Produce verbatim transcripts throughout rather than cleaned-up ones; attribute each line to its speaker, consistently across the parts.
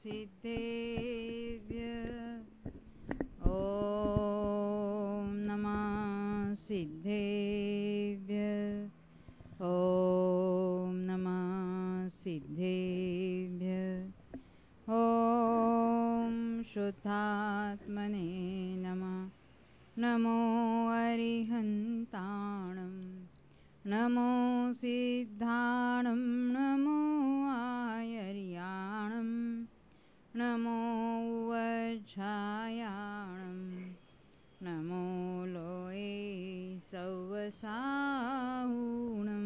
Speaker 1: ॐ नमः सिद्धेभ्यः ॐ नमः सिद्धेभ्यः ॐ शुद्धात्मने नमः। नमो अरिहन्ताणं नमो सिद्धाणं नमो आयर्याणं नमो वज्रायाणं नमो लोये सौवसाहुणं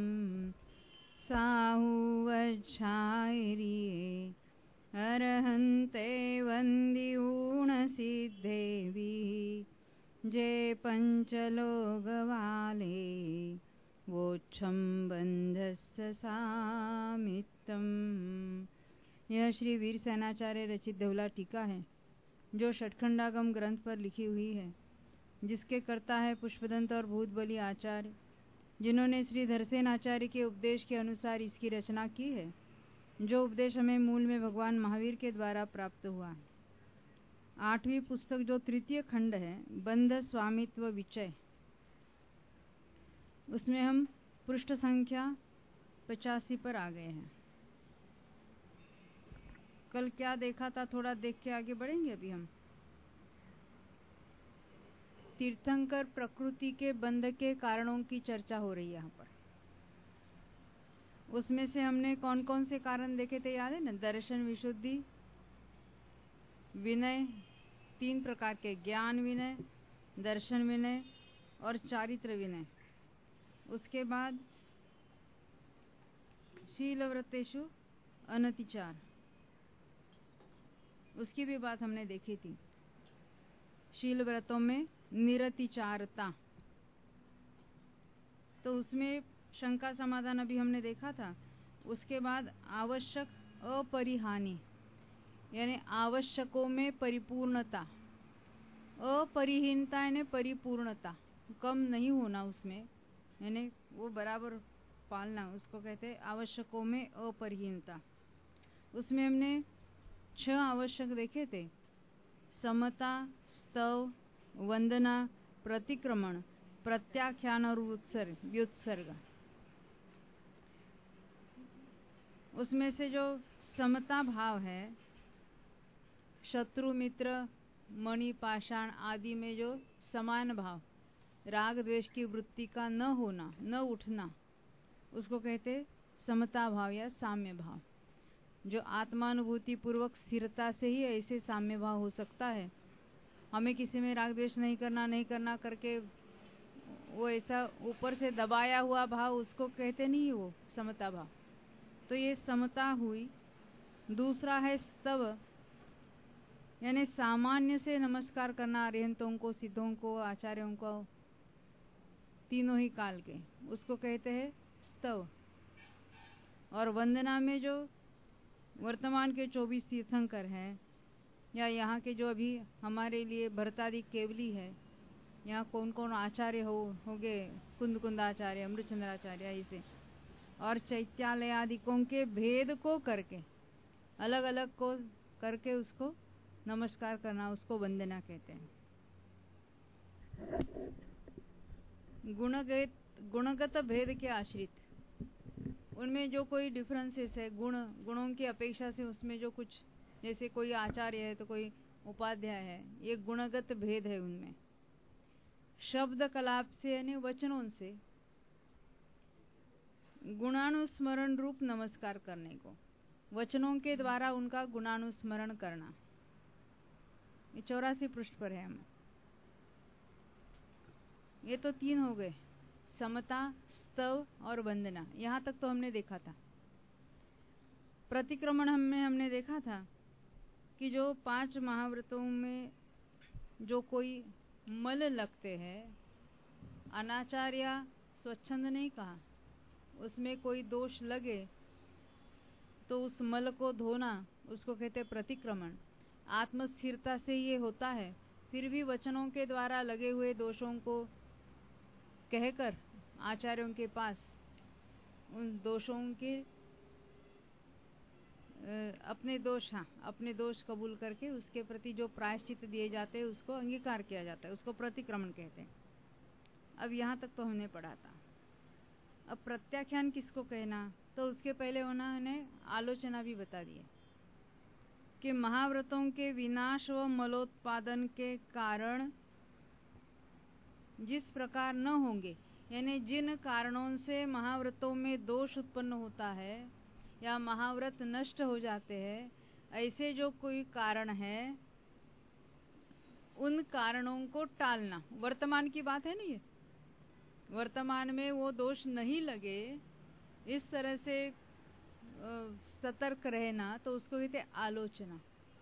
Speaker 1: साहुवज्रायिरे अरहन्ते वन्दिऊणसिद्धेवी जे पंचलोकवाले वोच्छं बंधस्य सामित्तम। यह श्री वीर सेनाचार्य रचित देवला टीका है जो षटखंडागम ग्रंथ पर लिखी हुई है, जिसके कर्ता है पुष्पदंत और भूतबली आचार्य, जिन्होंने श्री धरसेन आचार्य के उपदेश के अनुसार इसकी रचना की है, जो उपदेश हमें मूल में भगवान महावीर के द्वारा प्राप्त हुआ है। आठवीं पुस्तक जो तृतीय खंड है, बंध स्वामित्व विचय, उसमें हम पृष्ठ संख्या पचासी पर आ गए हैं। कल क्या देखा था, थोड़ा देख के आगे बढ़ेंगे। अभी हम तीर्थंकर प्रकृति के बंध के कारणों की चर्चा हो रही है यहाँ पर। उसमें से हमने कौन कौन से कारण देखे थे, याद है ना? दर्शन विशुद्धि, विनय, तीन प्रकार के, ज्ञान विनय, दर्शन विनय और चारित्र विनय। उसके बाद शीलव्रतेषु अनतिचार, उसकी भी बात हमने देखी थी। शील व्रतों में निरतिचारता, तो उसमें शंका समाधान अभी हमने देखा था। उसके बाद आवश्यक अपरिहानि, यानी आवश्यकों में परिपूर्णता, अपरिहीनता यानी परिपूर्णता, कम नहीं होना उसमें, यानी वो बराबर पालना, उसको कहते हैं आवश्यकों में अपरिहीनता। उसमें हमने छह आवश्यक देखे थे: समता, स्तव, वंदना, प्रतिक्रमण, प्रत्याख्यान और उत्सर्ग व्युत्सर्ग। उसमें से जो समता भाव है, शत्रु मित्र मणि पाषाण आदि में जो समान भाव, राग द्वेष की वृत्ति का न होना, न उठना, उसको कहते समता भाव या साम्य भाव। जो आत्मानुभूति पूर्वक स्थिरता से ही ऐसे साम्य भाव हो सकता है। हमें किसी में राग द्वेष नहीं करना नहीं करना करके वो ऐसा ऊपर से दबाया हुआ भाव, उसको कहते नहीं है वो समता भाव। तो ये समता हुई। दूसरा है स्तव, यानी सामान्य से नमस्कार करना अरिहंतों को, सिद्धों को, आचार्यों को, तीनों ही काल के, उसको कहते हैं स्तव। और वंदना में जो वर्तमान के चौबीस तीर्थंकर हैं, या यहाँ के जो अभी हमारे लिए भरतादि केवली है, यहाँ कौन कौन आचार्य हो होंगे, कुंद कुंदाचार्य, अमृतचंद्राचार्य, ऐसे, और चैत्यालयादिकों के भेद को करके, अलग अलग को करके उसको नमस्कार करना, उसको वंदना कहते हैं। गुणगत गुणगत भेद के आश्रित, उनमें जो कोई डिफरेंसेस है, गुण गुणों की अपेक्षा से उसमें जो कुछ, जैसे कोई आचार्य है तो कोई उपाध्याय है, ये गुणगत भेद है उनमें। शब्द कलाप से यानी वचनों से गुणानुस्मरण रूप नमस्कार करने को, वचनों के द्वारा उनका गुणानुस्मरण करना। ये चौरासी पृष्ठ पर है। हम ये तो तीन हो गए, समता, स्तव और वंदना। यहां तक तो हमने देखा था। प्रतिक्रमण में हमने देखा था कि जो पांच महाव्रतों में जो कोई मल लगते हैं, अनाचार या स्वच्छंद नहीं कहा, उसमें कोई दोष लगे तो उस मल को धोना, उसको कहते प्रतिक्रमण। आत्मस्थिरता से ये होता है। फिर भी वचनों के द्वारा लगे हुए दोषों को कहकर आचार्यों के पास उन दोषों के अपने दोष, हाँ, अपने दोष कबूल करके उसके प्रति जो प्रायश्चित दिए जाते हैं उसको अंगीकार किया जाता है, उसको प्रतिक्रमण कहते हैं। अब यहाँ तक तो हमने पढ़ा था। अब प्रत्याख्यान किसको कहना, तो उसके पहले उन्होंने आलोचना भी बता दी है कि महाव्रतों के विनाश व मलोत्पादन के कारण जिस प्रकार न होंगे, यानी जिन कारणों से महाव्रतों में दोष उत्पन्न होता है या महाव्रत नष्ट हो जाते हैं, ऐसे जो कोई कारण है उन कारणों को टालना। वर्तमान की बात है ना, ये वर्तमान में वो दोष नहीं लगे इस तरह से सतर्क रहना, तो उसको कहते हैं आलोचना।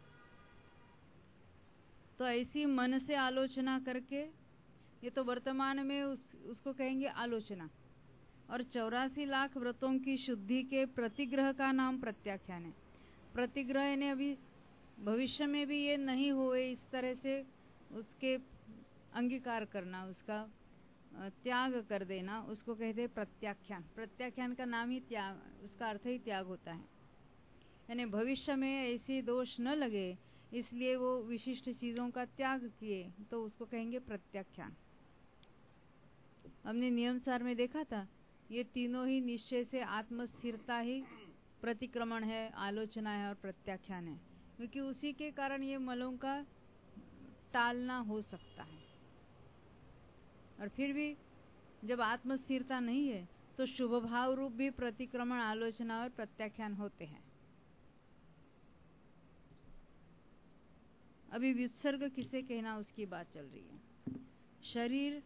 Speaker 1: तो ऐसी मन से आलोचना करके, ये तो वर्तमान में उस, उसको कहेंगे आलोचना। और चौरासी लाख व्रतों की शुद्धि के प्रतिग्रह का नाम प्रत्याख्यान है। प्रतिग्रह ने अभी भविष्य में भी ये नहीं हुए इस तरह से उसके अंगीकार करना, उसका त्याग कर देना, उसको कहते हैं प्रत्याख्यान। प्रत्याख्यान का नाम ही त्याग, उसका अर्थ ही त्याग होता है। यानी भविष्य में ऐसे दोष न लगे इसलिए वो विशिष्ट चीजों का त्याग किए, तो उसको कहेंगे प्रत्याख्यान। हमने नियम सार में देखा था, ये तीनों ही निश्चय से आत्मस्थिरता ही प्रतिक्रमण है, आलोचना है और प्रत्याख्यान है, क्योंकि उसी के कारण ये मलों का टालना हो सकता है। और फिर भी जब आत्मस्थिरता नहीं है तो शुभ भाव रूप भी प्रतिक्रमण, आलोचना और प्रत्याख्यान होते हैं। अभी विसर्ग किसे कहना उसकी बात चल रही है। शरीर,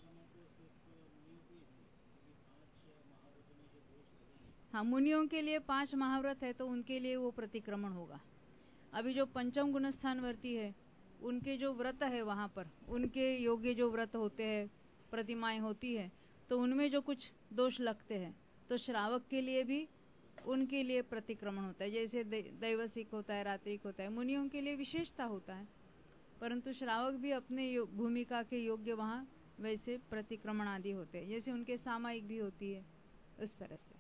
Speaker 1: हाँ, मुनियों के लिए पांच महाव्रत है तो उनके लिए वो प्रतिक्रमण होगा। अभी जो पंचम गुणस्थानवर्ती है उनके जो व्रत है वहां पर उनके योग्य जो व्रत होते हैं, प्रतिमाएं होती है, तो उनमें जो कुछ दोष लगते हैं तो श्रावक के लिए भी उनके लिए प्रतिक्रमण होता है। जैसे दैवसिक होता है, रात्रिक होता है, मुनियों के लिए विशेषता होता है, परंतु श्रावक भी अपने भूमिका के योग्य वहां वैसे प्रतिक्रमण आदि होते हैं, जैसे उनके सामायिक भी होती है, इस तरह से।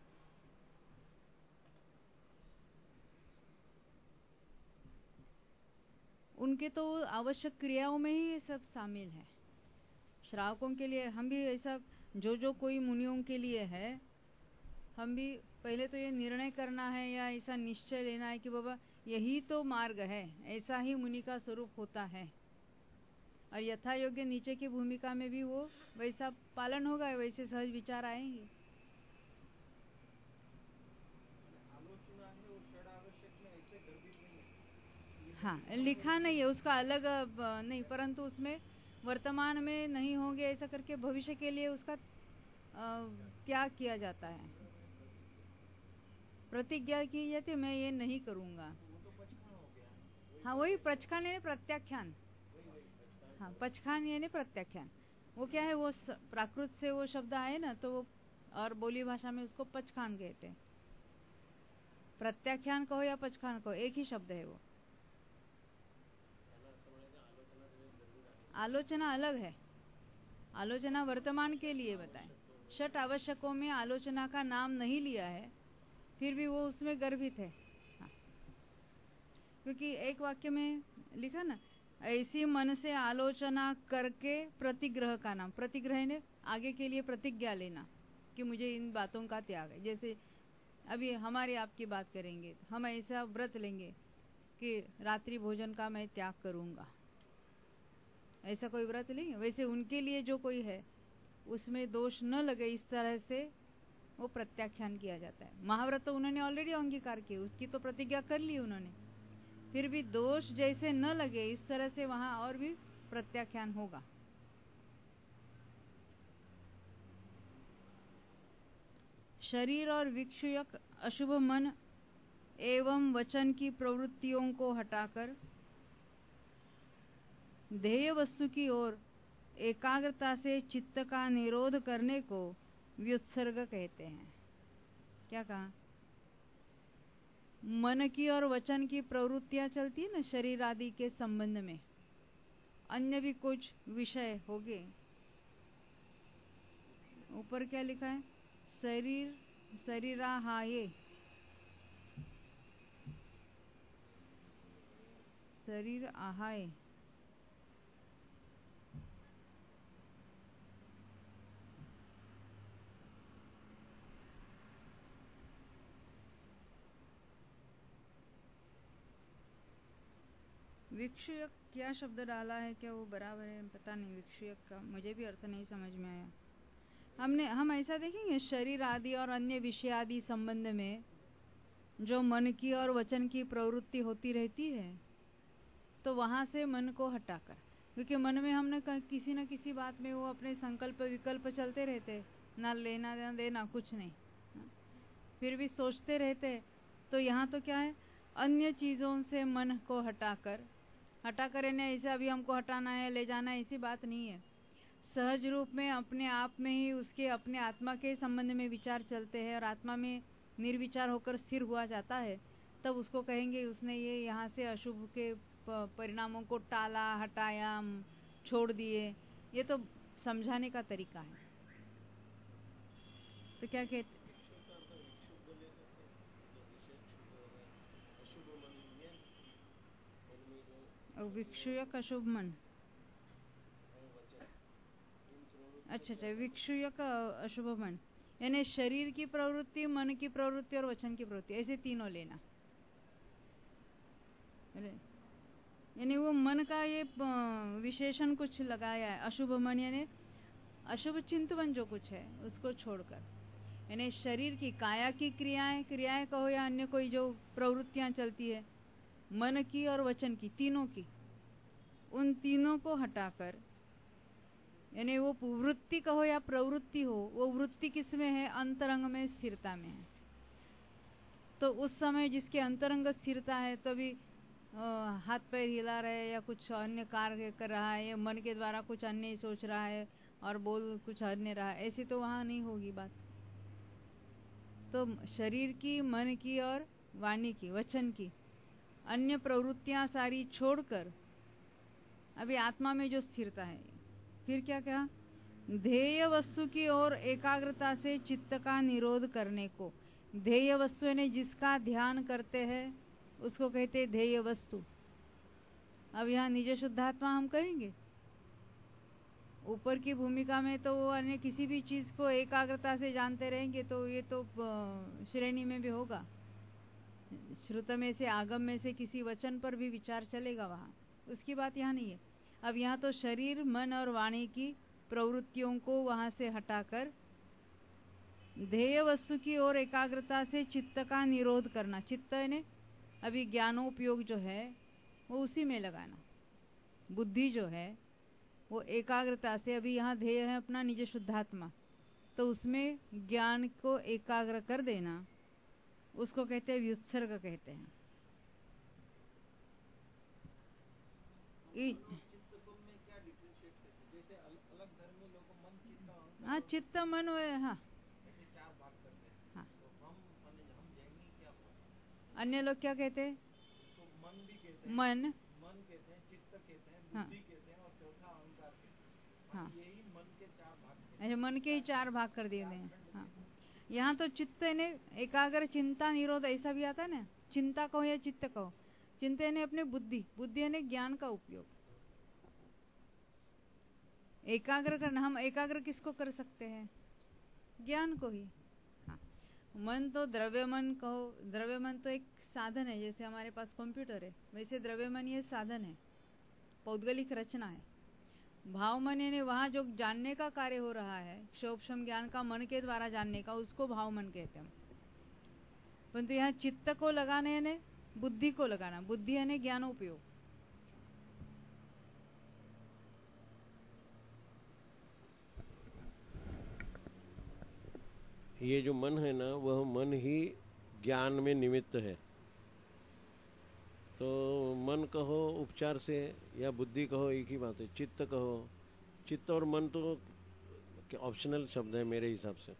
Speaker 1: उनके तो आवश्यक क्रियाओं में ही ये सब शामिल है। श्रावकों के लिए हम भी ऐसा, जो जो कोई मुनियों के लिए है, हम भी पहले तो ये निर्णय करना है या ऐसा निश्चय लेना है कि बाबा यही तो मार्ग है, ऐसा ही मुनि का स्वरूप होता है, और यथा योग्य नीचे की भूमिका में भी वो वैसा पालन होगा, वैसे सहज विचार आएंगे। हाँ, लिखा नहीं है उसका अलग नहीं, परंतु उसमें वर्तमान में नहीं होंगे ऐसा करके भविष्य के लिए उसका त्याग किया जाता है। प्रतिज्ञा की जाती है, मैं ये नहीं करूंगा। हाँ, वही पचखान यानी प्रत्याख्यान। हाँ, पचखान यानी प्रत्याख्यान। वो क्या है, वो प्राकृत से वो शब्द आए ना, तो वो और बोली भाषा में उसको पचखान कहते हैं। प्रत्याख्यान कहो या पचखान कहो, एक ही शब्द है वो। आलोचना अलग है, आलोचना वर्तमान के लिए बताएं। षट आवश्यकों में आलोचना का नाम नहीं लिया है, फिर भी वो उसमें गर्भित है। हाँ। क्योंकि एक वाक्य में लिखा ना, ऐसी मन से आलोचना करके प्रतिग्रह का नाम। प्रतिग्रह ने आगे के लिए प्रतिज्ञा लेना कि मुझे इन बातों का त्याग है। जैसे अभी हमारी आपकी बात करेंगे, हम ऐसा व्रत लेंगे कि रात्रि भोजन का मैं त्याग करूंगा, ऐसा कोई व्रत लेंगे। वैसे उनके लिए जो कोई है उसमें दोष न लगे इस तरह से वो प्रत्याख्यान किया जाता है। महाव्रत तो उन्होंने ऑलरेडी अंगीकार किया, उसकी तो प्रतिज्ञा कर ली उन्होंने, फिर भी दोष जैसे न लगे इस तरह से वहां और भी प्रत्याख्यान होगा। शरीर और विक्षुयक अशुभ मन एवं वचन की प्रवृत्तियों को हटाकर ध्येय वस्तु की ओर एकाग्रता से चित्त का निरोध करने को व्युत्सर्ग कहते हैं। क्या कहा? मन की और वचन की प्रवृत्तियां चलती है ना शरीर आदि के संबंध में, अन्य भी कुछ विषय होंगे। ऊपर क्या लिखा है? शरीर शरीराहाये, शरीर आहाय, विक्षुयक क्या शब्द डाला है, क्या वो बराबर है पता नहीं। विक्षुयक का मुझे भी अर्थ नहीं समझ में आया। हमने हम ऐसा देखेंगे शरीर आदि और अन्य विषय आदि संबंध में जो मन की और वचन की प्रवृत्ति होती रहती है, तो वहां से मन को हटाकर, क्योंकि मन में हमने किसी न किसी बात में वो अपने संकल्प विकल्प चलते रहते, ना लेना ना देना कुछ नहीं, फिर भी सोचते रहते। तो यहाँ तो क्या है, अन्य चीजों से मन को हटाकर, हटाकर यानी ऐसे अभी हमको हटाना है ले जाना है ऐसी बात नहीं है। सहज रूप में अपने आप में ही उसके अपने आत्मा के संबंध में विचार चलते हैं और आत्मा में निर्विचार होकर स्थिर हुआ जाता है, तब उसको कहेंगे उसने ये यहाँ से अशुभ के परिणामों को टाला, हटाया, छोड़ दिए। ये तो समझाने का तरीका है। तो क्या कहते, विक्षुयक अशुभ मन, अच्छा अच्छा, विक्षुयक अशुभ मन यानी शरीर की प्रवृत्ति, मन की प्रवृत्ति और वचन की प्रवृत्ति, ऐसे तीनों लेना। यानी वो मन का ये विशेषण कुछ लगाया है, अशुभ मन यानी अशुभ चिंतन जो कुछ है उसको छोड़कर, यानी शरीर की काया की क्रियाएं क्रियाएं कहो या अन्य कोई जो प्रवृत्तियां चलती है मन की और वचन की, तीनों की, उन तीनों को हटाकर, यानी वो वृत्ति कहो या प्रवृत्ति हो, वो वृत्ति किसमें है, अंतरंग में स्थिरता में है। तो उस समय जिसके अंतरंग स्थिरता है तभी हाथ पैर हिला रहा है या कुछ अन्य कार्य कर रहा है, या मन के द्वारा कुछ अन्य ही सोच रहा है और बोल कुछ अन्य रहा है, ऐसी तो वहां नहीं होगी बात। तो शरीर की, मन की और वाणी की, वचन की अन्य प्रवृत्तियां सारी छोड़कर अभी आत्मा में जो स्थिरता है, फिर क्या कहा, ध्येय वस्तु की ओर एकाग्रता से चित्त का निरोध करने को, ध्येय वस्तु ने जिसका ध्यान करते हैं उसको कहते हैं ध्येय वस्तु। अब यहाँ निज शुद्धात्मा हम कहेंगे, ऊपर की भूमिका में तो वो अन्य किसी भी चीज को एकाग्रता से जानते रहेंगे तो ये तो श्रेणी में भी होगा, श्रुत में से आगम में से किसी वचन पर भी विचार चलेगा वहां, उसकी बात यहाँ नहीं है। अब यहाँ तो शरीर, मन और वाणी की प्रवृत्तियों को वहां से हटाकर ध्येय वस्तु की ओर एकाग्रता से चित्त का निरोध करना, चित्त ने अभी ज्ञानोपयोग जो है वो उसी में लगाना, बुद्धि जो है वो एकाग्रता से, अभी यहाँ ध्येय है अपना निज शुद्धात्मा, तो उसमें ज्ञान को एकाग्र कर देना, उसको कहते हैं व्युत्सर्ग कहते हैं। हाँ चित्त मन, हाँ हाँ, अन्य लोग क्या कहते हैं, मन भी कहते हैं, मन मन कहते हैं, चित्त कहते हैं, बुद्धि कहते हैं और चौथा अहंकार कहते हैं। हाँ, यही मन के चार भाग, अच्छा मन के ही चार भाग कर दिए हैं। हाँ, यहाँ तो चित्त ने एकाग्र, चिंता निरोध ऐसा भी आता है ना, चिंता कहो या चित्त कहो, चिंता ने अपने बुद्धि, बुद्धि ने ज्ञान का उपयोग, एकाग्र करना। हम एकाग्र किसको कर सकते हैं, ज्ञान को ही। हाँ, मन तो द्रव्य मन कहो, द्रव्य मन तो एक साधन है, जैसे हमारे पास कंप्यूटर है वैसे द्रव्य मन ये साधन है, पौद्गलिक रचना है। भाव मन यानी वहां जो जानने का कार्य हो रहा है, क्षोभक्षम ज्ञान का मन के द्वारा जानने का, उसको भाव मन कहते हैं। परंतु यहाँ चित्त को लगाने यानी बुद्धि को लगाना, बुद्धि यानी ज्ञानोपयोग।
Speaker 2: ये जो मन है ना, वह मन ही ज्ञान में निमित्त है। तो मन कहो उपचार से या बुद्धि कहो एक ही बात है, चित्त कहो, चित्त और मन तो ऑप्शनल शब्द है मेरे हिसाब से।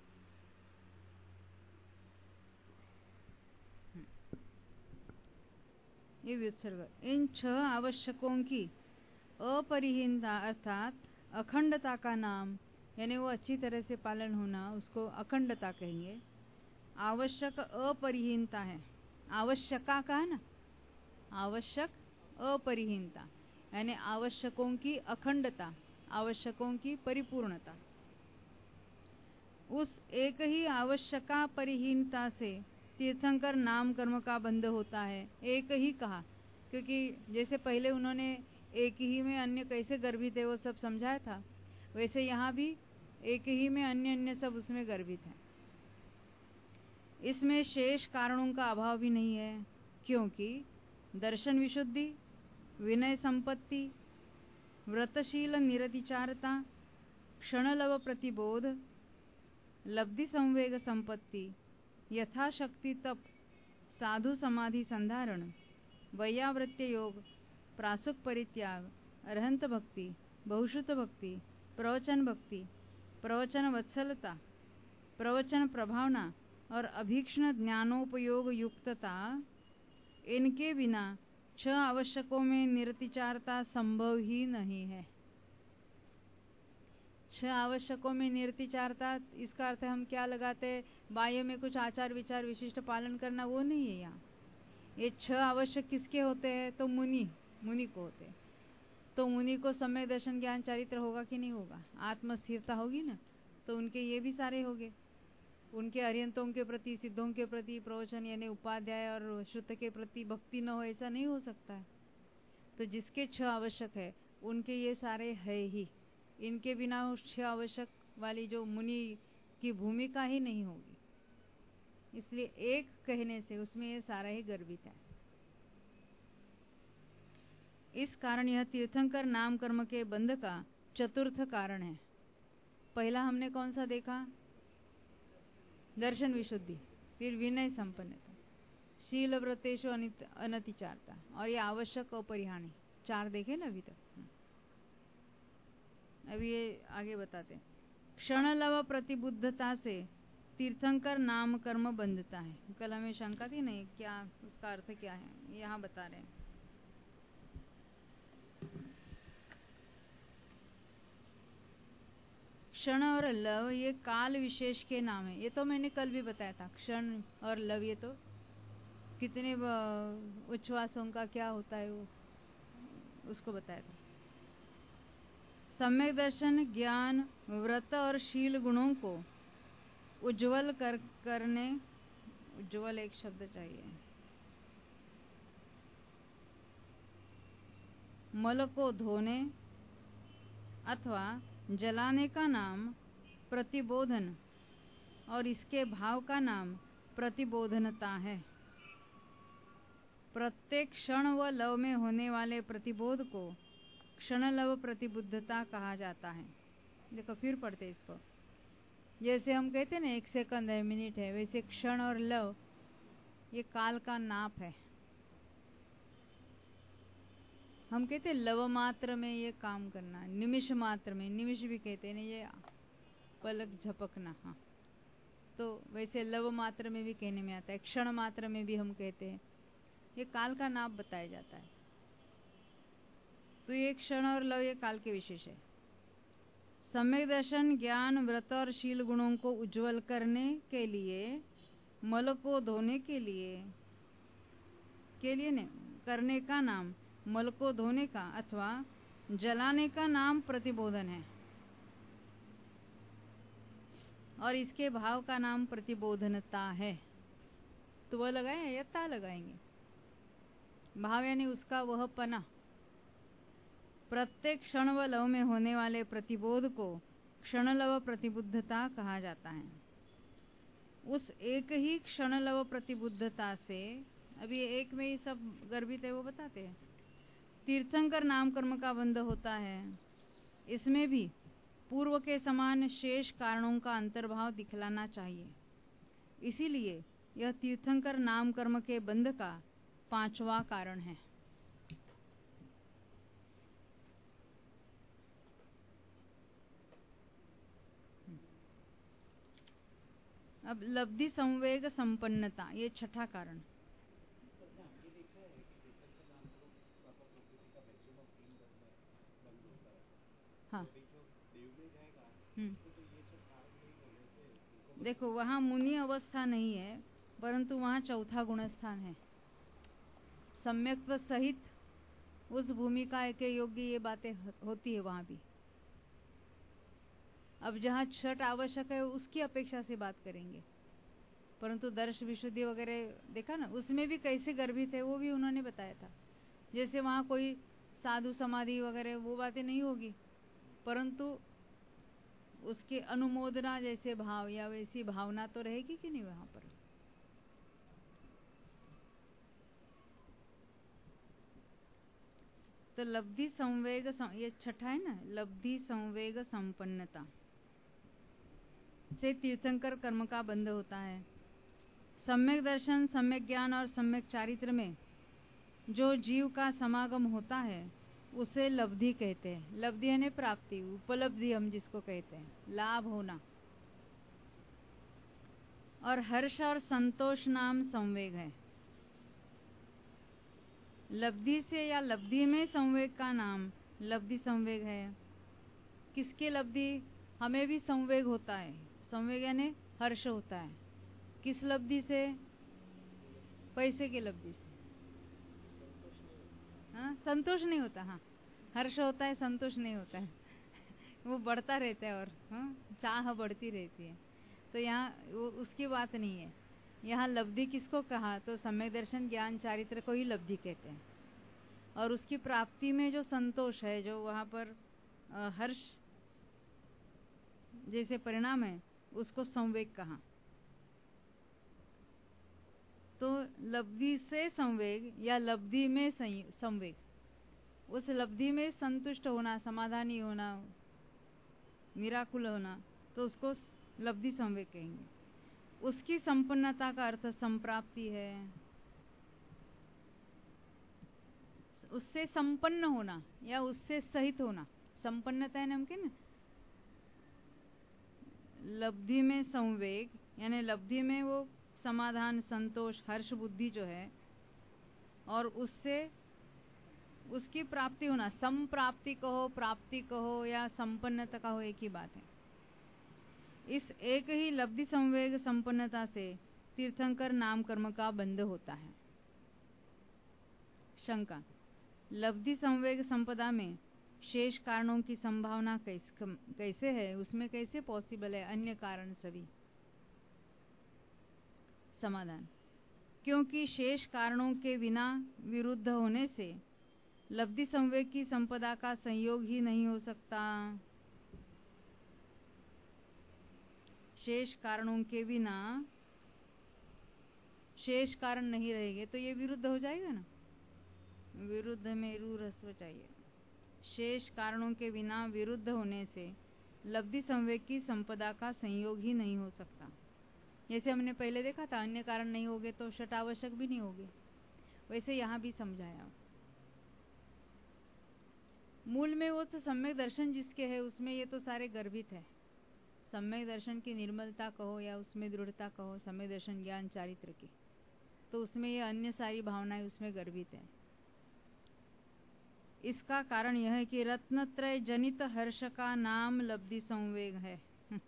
Speaker 1: ये व्युत्सर्ग, इन छह आवश्यकों की अपरिहीनता अर्थात अखंडता का नाम, यानी वो अच्छी तरह से पालन होना, उसको अखंडता कहेंगे। आवश्यक अपरिहीनता है, आवश्यका का है ना, आवश्यक अपरिहीनता, यानी आवश्यकों की अखंडता, आवश्यकों की परिपूर्णता। उस एक ही आवश्यका परिहीनता से तीर्थंकर नाम कर्म का बंध होता है। एक ही कहा, क्योंकि जैसे पहले उन्होंने एक ही में अन्य कैसे गर्भित है वो सब समझाया था, वैसे यहाँ भी एक ही में अन्य अन्य सब उसमें गर्भित है। इसमें शेष कारणों का अभाव भी नहीं है, क्योंकि दर्शन विशुद्धि, विनय संपत्ति, व्रतशील निरतिचारता, क्षणलव प्रतिबोध, लब्धि संवेग संपत्ति, यथाशक्ति तप, साधु समाधि संधारण, वैयावृत्य योग, प्रासुक परित्याग, अरहंत भक्ति, बहुश्रुत भक्ति, प्रवचन भक्ति, प्रवचन वत्सलता, प्रवचन प्रभावना और अभीक्ष्ण ज्ञानोपयोग युक्तता, इनके बिना छह आवश्यकों में निरतिचारता संभव ही नहीं है। छह आवश्यकों में निरतिचारता, इसका अर्थ हम क्या लगाते हैं, बाह्य में कुछ आचार विचार विशिष्ट पालन करना, वो नहीं है यहाँ। ये छह आवश्यक किसके होते हैं, तो मुनि मुनि को होते हैं। तो मुनि को सम्यक दर्शन ज्ञान चरित्र होगा कि नहीं होगा, आत्मस्थिरता होगी ना, तो उनके ये भी सारे होंगे। उनके अरिहंतों के प्रति, सिद्धों के प्रति प्रवचन यानी उपाध्याय और श्रुत के प्रति भक्ति न हो, ऐसा नहीं हो सकता है। तो जिसके छह आवश्यक है उनके ये सारे है ही। इनके बिना उस छह आवश्यक वाली जो मुनि की भूमिका ही नहीं होगी। इसलिए एक कहने से उसमें ये सारा ही गर्भित है। इस कारण यह तीर्थंकर नाम कर्म के बंध का चतुर्थ कारण है। पहला हमने कौन सा देखा, दर्शन विशुद्धि, फिर विनय संपन्नता, शील व्रतेषु अनतिचारता, और ये आवश्यक अपरिहानी, चार देखे ना अभी तक। अभी ये आगे बताते हैं। क्षणलव प्रतिबुद्धता से तीर्थंकर नाम कर्म बंधता है। कल हमें शंका थी नहीं, क्या उसका अर्थ क्या है, यहाँ बता रहे हैं। क्षण और लव ये काल विशेष के नाम है। ये तो मैंने कल भी बताया था। क्षण और लव ये तो कितने उच्छ्वासों का क्या होता है वो उसको बताया था। सम्यक दर्शन ज्ञान व्रत और शील गुणों को उज्जवल कर करने, उज्जवल एक शब्द चाहिए, मल को धोने अथवा जलाने का नाम प्रतिबोधन और इसके भाव का नाम प्रतिबोधनता है। प्रत्येक क्षण व लव में होने वाले प्रतिबोध को क्षणलव प्रतिबुद्धता कहा जाता है। देखो फिर पढ़ते इसको। जैसे हम कहते हैं ना एक सेकंड है, मिनट है, वैसे क्षण और लव ये काल का नाप है। हम कहते हैं लव मात्र में ये काम करना, निमिष मात्र में, निमिष भी कहते हैं ये पलक झपकना। हाँ, तो वैसे लव मात्र में भी कहने में आता है, क्षण मात्र में भी हम कहते हैं, ये काल का नाप बताया जाता है। तो ये क्षण और लव ये काल के विशेष है। सम्यक दर्शन ज्ञान व्रत और शील गुणों को उज्जवल करने के लिए, मल को धोने के लिए के लिए ने करने का नाम मल को धोने का अथवा जलाने का नाम प्रतिबोधन है, और इसके भाव का नाम प्रतिबोधनता है। तो वह लगाए या ता लगाएंगे। भाव यानी उसका वह पना। प्रत्येक क्षण व लव में होने वाले प्रतिबोध को क्षणलव प्रतिबुद्धता कहा जाता है। उस एक ही क्षणलव प्रतिबुद्धता से, अभी एक में ही सब गर्भित है वो बताते हैं, तीर्थंकर नाम कर्म का बंध होता है। इसमें भी पूर्व के समान शेष कारणों का अंतर्भाव दिखलाना चाहिए। इसीलिए यह तीर्थंकर नाम कर्म के बंध का पांचवा कारण है। अब लब्धि संवेग संपन्नता ये छठा कारण। हाँ, हम्म, देखो वहाँ मुनि अवस्था नहीं है, परंतु वहाँ चौथा गुण स्थान है। सम्यक्त्व सहित उस भूमिका के योग्य ये बातें होती है वहां भी। अब जहाँ छठ आवश्यक है उसकी अपेक्षा से बात करेंगे, परंतु दर्श विशुद्धि वगैरह देखा ना, उसमें भी कैसे गर्भित है वो भी उन्होंने बताया था। जैसे वहां कोई साधु समाधि वगैरह वो बातें नहीं होगी, परंतु उसके अनुमोदना जैसे भाव या वैसी भावना तो रहेगी कि नहीं वहां पर। तो लब्धि संवेग, ये छठा है ना, लब्धि संवेग संपन्नता से तीर्थंकर कर्म का बंध होता है। सम्यक दर्शन, सम्यक ज्ञान और सम्यक चारित्र में जो जीव का समागम होता है उसे लब्धि कहते हैं। लब्धि यानी प्राप्ति, उपलब्धि हम जिसको कहते हैं, लाभ होना। और हर्ष और संतोष नाम संवेग है। लब्धि से या लब्धि में संवेग का नाम लब्धि संवेग है। किसके लब्धि? हमें भी संवेग होता है। संवेग यानी हर्ष होता है। किस लब्धि से? पैसे की लब्धि से। हाँ, संतोष नहीं होता। हाँ, हर्ष होता है, संतोष नहीं होता है। वो बढ़ता रहता है और हाँ, चाह बढ़ती रहती है। तो यहाँ उसकी बात नहीं है। यहाँ लब्धि किसको कहा? तो सम्यक दर्शन, ज्ञान, चारित्र को ही लब्धि कहते हैं। और उसकी प्राप्ति में जो संतोष है, जो वहाँ पर हर्ष जैसे परिणाम है, उसको संवेग कहा। तो लब्धि से संवेग या लब्धि में संवेग, उस लब्धि में संतुष्ट होना, समाधानी होना, निराकुल होना, तो उसको लब्धि संवेग कहेंगे। उसकी संपन्नता का अर्थ संप्राप्ति है। उससे संपन्न होना या उससे सहित होना, संपन्नता है नमकीन। लब्धि में संवेग यानी लब्धि में वो समाधान, संतोष, हर्ष बुद्धि जो है, और उससे उसकी प्राप्ति होना। संप्राप्ति कहो, प्राप्ति कहो या संपन्नता कहो, एक ही बात है। इस एक ही लब्धि संवेग संपन्नता से तीर्थंकर नाम कर्म का बंध होता है। शंका: लब्धि संवेग संपदा में शेष कारणों की संभावना कैसे है? उसमें कैसे पॉसिबल है अन्य कारण सभी? समाधान: क्योंकि शेष कारणों के बिना विरुद्ध होने से लब्धि संवेग की संपदा का संयोग ही नहीं हो सकता। शेष कारणों के बिना, शेष कारण नहीं रहेंगे तो ये विरुद्ध हो जाएगा ना। विरुद्ध में रू ह्रस्व चाहिए। शेष कारणों के बिना विरुद्ध होने से लब्धि संवेग की संपदा का संयोग ही नहीं हो सकता। जैसे हमने पहले देखा था, अन्य कारण नहीं होंगे तो षट आवश्यक भी नहीं होगे, वैसे यहाँ भी समझाया। मूल में वो तो सम्यक दर्शन जिसके है उसमें ये तो सारे गर्भित है। सम्यक दर्शन की निर्मलता कहो या उसमें दृढ़ता कहो, सम्यक दर्शन ज्ञान चारित्र की, तो उसमें ये अन्य सारी भावनाएं उसमें गर्भित है। इसका कारण यह है कि रत्नत्रय जनित हर्ष का नाम लब्धि संवेग है।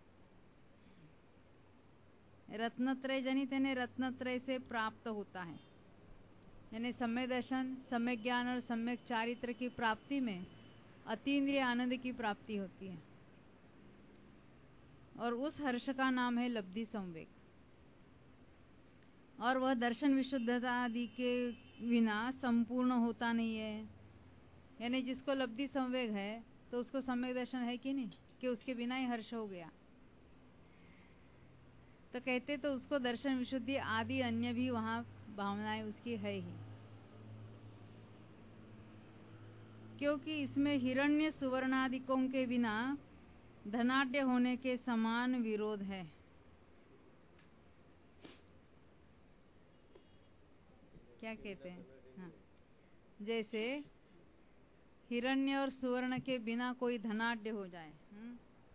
Speaker 1: रत्नत्रय जनित यानी रत्नत्रय से प्राप्त होता है, यानी सम्यक दर्शन, सम्यक ज्ञान और सम्यक चारित्र की प्राप्ति में अतीन्द्रिय आनंद की प्राप्ति होती है, और उस हर्ष का नाम है लब्धि संवेग। और वह दर्शन विशुद्धता आदि के बिना संपूर्ण होता नहीं है। यानी जिसको लब्धि संवेग है तो उसको सम्यक दर्शन है कि नहीं, कि उसके बिना ही हर्ष हो गया, तो कहते तो उसको दर्शन विशुद्धि आदि अन्य भी वहां भावनाएं उसकी है ही, क्योंकि इसमें हिरण्य सुवर्णादिकों के बिना धनाढ्य होने के समान विरोध है। क्या कहते हैं? हाँ, जैसे हिरण्य और सुवर्ण के बिना कोई धनाढ्य हो जाए, हुँ?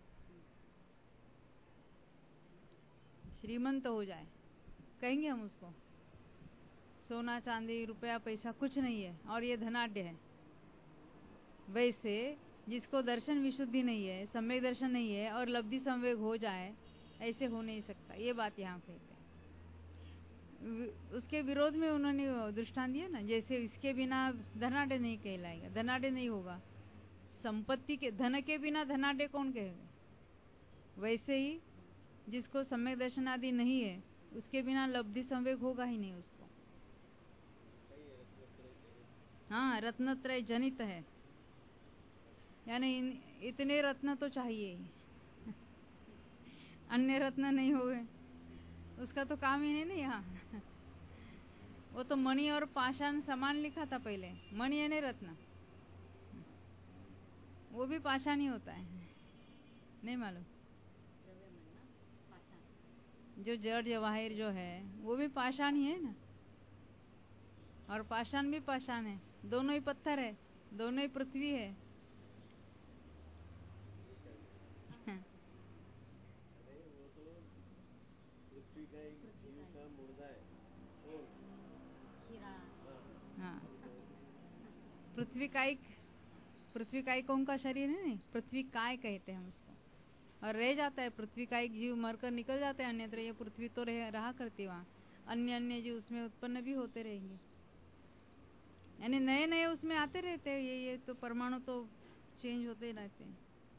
Speaker 1: श्रीमंत हो जाए, कहेंगे हम उसको सोना चांदी रुपया पैसा कुछ नहीं है और ये धनाढ्य है। वैसे जिसको दर्शन विशुद्धि नहीं है, सम्यक दर्शन नहीं है और लब्धि संवेग हो जाए, ऐसे हो नहीं सकता। ये बात यहाँ कहते हैं। उसके विरोध में उन्होंने दृष्टांत दिया ना, जैसे इसके बिना धनाढ्य नहीं कहलाएगा, धनाढ्य नहीं होगा। संपत्ति के, धन के बिना धनाढ्य कौन कहेगा? वैसे ही जिसको सम्यक दर्शन आदि नहीं है, उसके बिना लब्धि संवेग होगा ही नहीं उसको। हाँ, रत्नत्रय जनित है, यानी इतने रत्न तो चाहिए ही। अन्य रत्न नहीं हो गए उसका तो काम ही नहीं ना यहाँ। वो तो मणि और पाषाण समान लिखा था पहले, मणि यानी रत्न, वो भी पाषाण ही होता है, नहीं मालूम? जो जड़ जवाहिर जो है वो भी पाषाण ही है ना, और पाषाण भी पाषाण है, दोनों ही पत्थर है, दोनों ही पृथ्वी है। हाँ, पृथ्वी कायिक, पृथ्वी कायिकों का शरीर है नहीं, पृथ्वी काय कहते हैं उसको, और रह जाता है पृथ्वी कायिक जीव, मरकर निकल जाते हैं अन्यत्र, ये पृथ्वी तो रह रहा करती वहाँ, अन्य अन्य जीव उसमें उत्पन्न भी होते रहेंगे, यानी नए नए उसमें आते रहते हैं। ये ये तो परमाणु तो चेंज होते रहते हैं।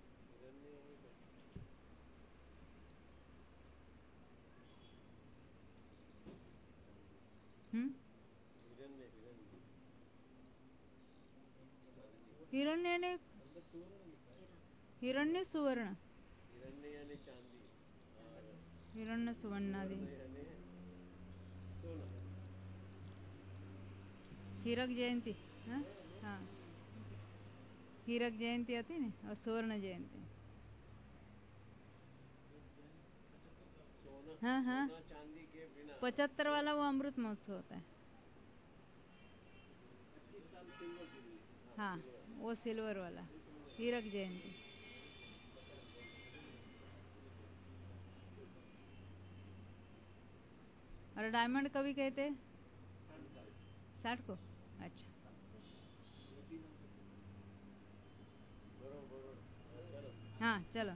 Speaker 1: हम्म हिरण्य ने, हिरण्य सुवर्ण, हिरण्य सुवर्णादि, हीरक जयंती, हाँ हाँ, हीरक जयंती आती ना, और सुवर्ण जयंती। हाँ हाँ, पचहत्तर वाला वो अमृत महोत्सव होता है। हाँ, वो सिल्वर वाला हीरक जयंती। और डायमंड कभी कहते हैं? साठ को। अच्छा, हाँ चलो।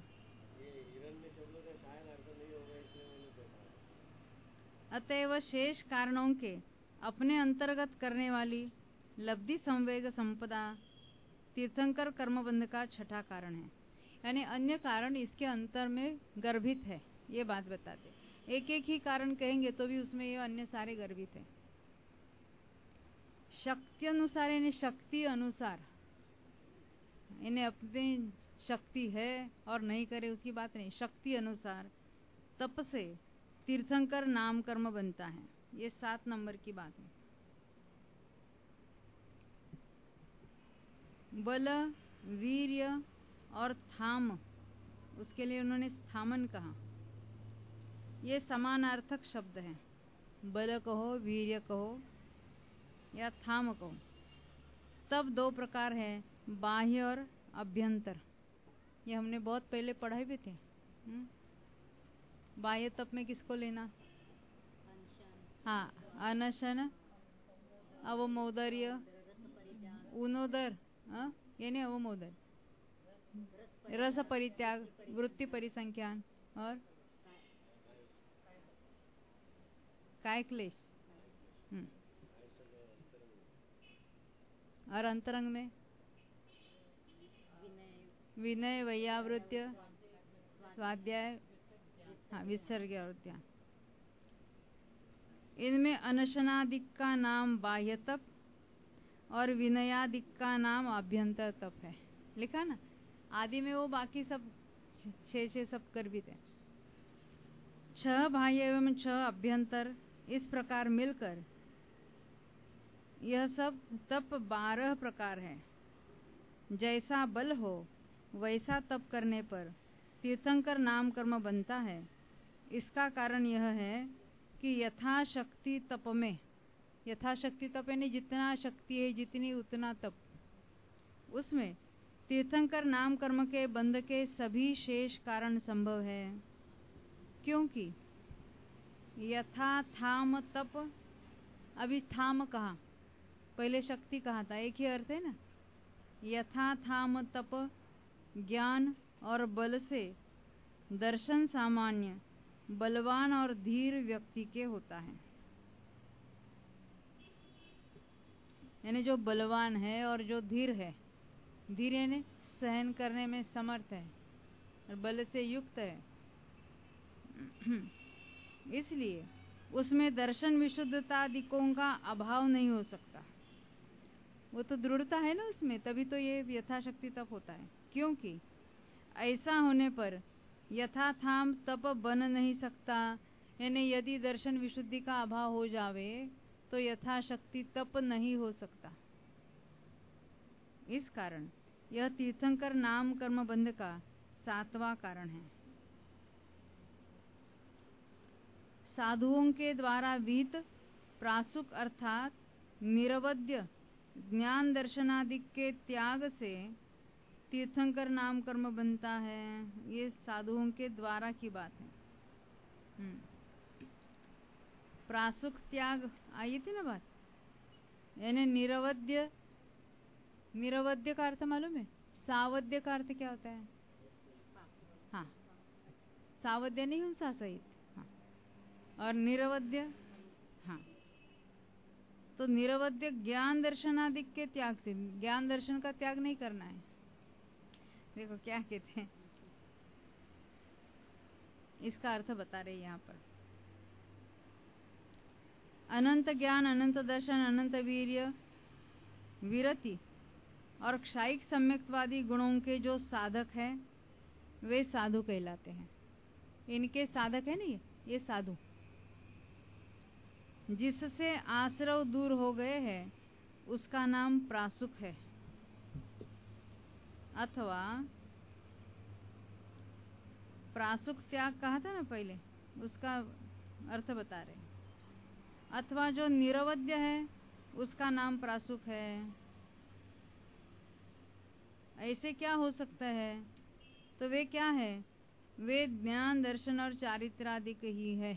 Speaker 1: अतएव शेष कारणों के अपने अंतर्गत करने वाली लब्धि संवेग संपदा तीर्थंकर कर्मबंध का छठा कारण है, यानी अन्य कारण इसके अंतर में गर्भित है, ये बात बताते। एक एक ही कारण कहेंगे तो भी उसमें ये अन्य सारे गर्भित है। शक्ति अनुसार, यानी शक्ति अनुसार, इन्हें अपनी शक्ति है और नहीं करे उसकी बात नहीं, शक्ति अनुसार तप से तीर्थंकर नाम कर्म बनता है, ये सात नंबर की बात है। बल, वीर्य और थाम, उसके लिए उन्होंने स्थामन कहा, ये समानार्थक शब्द हैं। बल कहो, वीर्य कहो या थाम कहो। तब दो प्रकार है, बाह्य और अभ्यंतर, ये हमने बहुत पहले पढ़ाई भी थे। हुँ? बाह्य तप में किसको लेना? हाँ, अनशन, अवमोदर्य, उनोदर, हाँ? ये नहीं, अवमोदर, रस परित्याग, वृत्ति परिसंख्यान और काय क्लेश। और अंतरंग में विनय, वैयावृत्य, स्वाध्याय, हाँ, विसर्ग और ध्यान। इनमें अनशनादिक का नाम बाह्य तप और विनयादिक का नाम अभ्यंतर तप है, लिखा ना आदि में, वो बाकी सब छह छह सब गर्भित है। छह बाह्य एवं छह अभ्यंतर इस प्रकार मिलकर यह सब तप बारह प्रकार है। जैसा बल हो वैसा तप करने पर तीर्थंकर नाम कर्म बनता है। इसका कारण यह है कि यथाशक्ति तप में, यथाशक्ति तप यानी जितना शक्ति है जितनी उतना तप, उसमें तीर्थंकर नाम कर्म के बंध के सभी शेष कारण संभव है। क्योंकि यथा थाम तप, अभी थाम कहा, पहले शक्ति कहा था, एक ही अर्थ है ना। यथा थाम तप ज्ञान और बल से दर्शन सामान्य बलवान और धीर व्यक्ति के होता है। यानी जो बलवान है और जो धीर है, धीर यानी सहन करने में समर्थ है और बल से युक्त है, इसलिए उसमें दर्शन विशुद्धतादिकों का अभाव नहीं हो सकता। वो तो दृढ़ता है ना उसमें, तभी तो ये यथाशक्ति तप होता है। क्योंकि ऐसा होने पर यथाथाम तप बन नहीं सकता, यानी यदि दर्शन विशुद्धि का अभाव हो जावे तो यथाशक्ति तप नहीं हो सकता। इस कारण यह तीर्थंकर नाम कर्म बंध का सातवां कारण है। साधुओं के द्वारा विहित प्रासुक अर्थात निरवध्य ज्ञान दर्शनादि के त्याग से तीर्थंकर नाम कर्म बनता है। ये साधुओं के द्वारा की बात है। प्रासुक त्याग आई थी ना बात, यानी निरवध्य, निरवध्य का अर्थ मालूम है? सावध्य का अर्थ क्या होता है? हाँ, सावध्य नहीं हिंसा सहित, हाँ, और निरवध्य, हाँ, तो निरवध्य ज्ञान दर्शनादि के त्याग से, ज्ञान दर्शन का त्याग नहीं करना है। देखो क्या कहते हैं, इसका अर्थ बता रहे यहाँ पर। अनंत ज्ञान, अनंत दर्शन, अनंत वीर्य, विरति और क्षायिक सम्यक्तवादी गुणों के जो साधक है वे साधु कहलाते हैं। इनके साधक है नहीं, ये साधु जिससे आश्रव दूर हो गए हैं उसका नाम प्रासुक है, अथवा प्रासुक त्याग कहा था ना पहले, उसका अर्थ बता रहे। अथवा जो निरवध्य है उसका नाम प्रासुक है। ऐसे क्या हो सकता है? तो वे क्या है? वे ज्ञान दर्शन और चारित्रादिक ही है।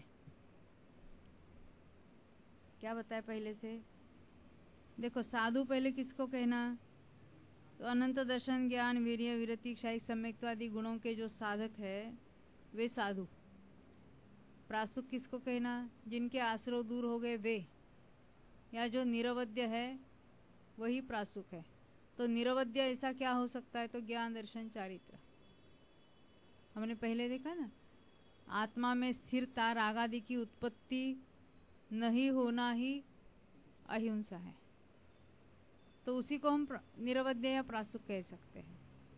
Speaker 1: क्या बताया पहले से? देखो साधु पहले किसको कहना? तो अनंत दर्शन, ज्ञान, वीर्य, विरति, क्षायिक सम्यक्त्वादि गुणों के जो साधक है वे साधु। प्रासुक किसको कहना? जिनके आश्रव दूर हो गए वे, या जो निरवध्य है वही प्रासुक है। तो निरवध्य ऐसा क्या हो सकता है? तो ज्ञान दर्शन चारित्र, हमने पहले देखा ना, आत्मा में स्थिरता, राग आदि की उत्पत्ति नहीं होना ही अहिंसा है। तो उसी को हम निरवध्य या प्रासुक कह सकते हैं।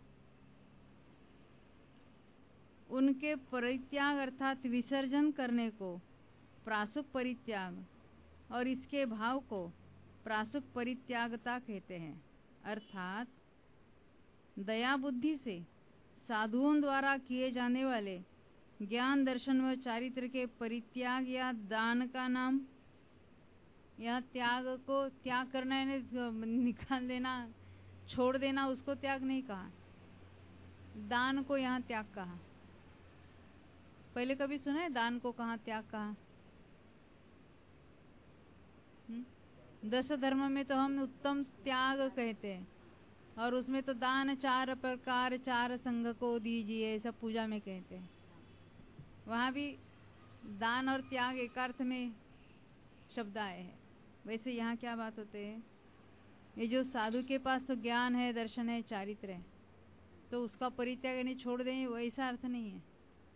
Speaker 1: उनके परित्याग अर्थात विसर्जन करने को प्रासुक परित्याग और इसके भाव को प्रासुक परित्यागता कहते हैं। अर्थात दया बुद्धि से साधुओं द्वारा किए जाने वाले ज्ञान दर्शन व चारित्र के परित्याग या दान का नाम, या त्याग को त्याग करना है, निकाल देना, छोड़ देना, उसको त्याग नहीं कहा। दान को यहाँ त्याग कहा। पहले कभी सुना है दान को कहाँ त्याग कहा? दस धर्म में तो हम उत्तम त्याग कहते हैं, और उसमें तो दान चार प्रकार चार संघ को दीजिए सब पूजा में कहते हैं। वहाँ भी दान और त्याग एक अर्थ में शब्द आए हैं। वैसे यहाँ क्या बात होते है? ये जो साधु के पास तो ज्ञान है, दर्शन है, चारित्र है, तो उसका परित्याग यानी छोड़ दें, वैसा अर्थ नहीं है।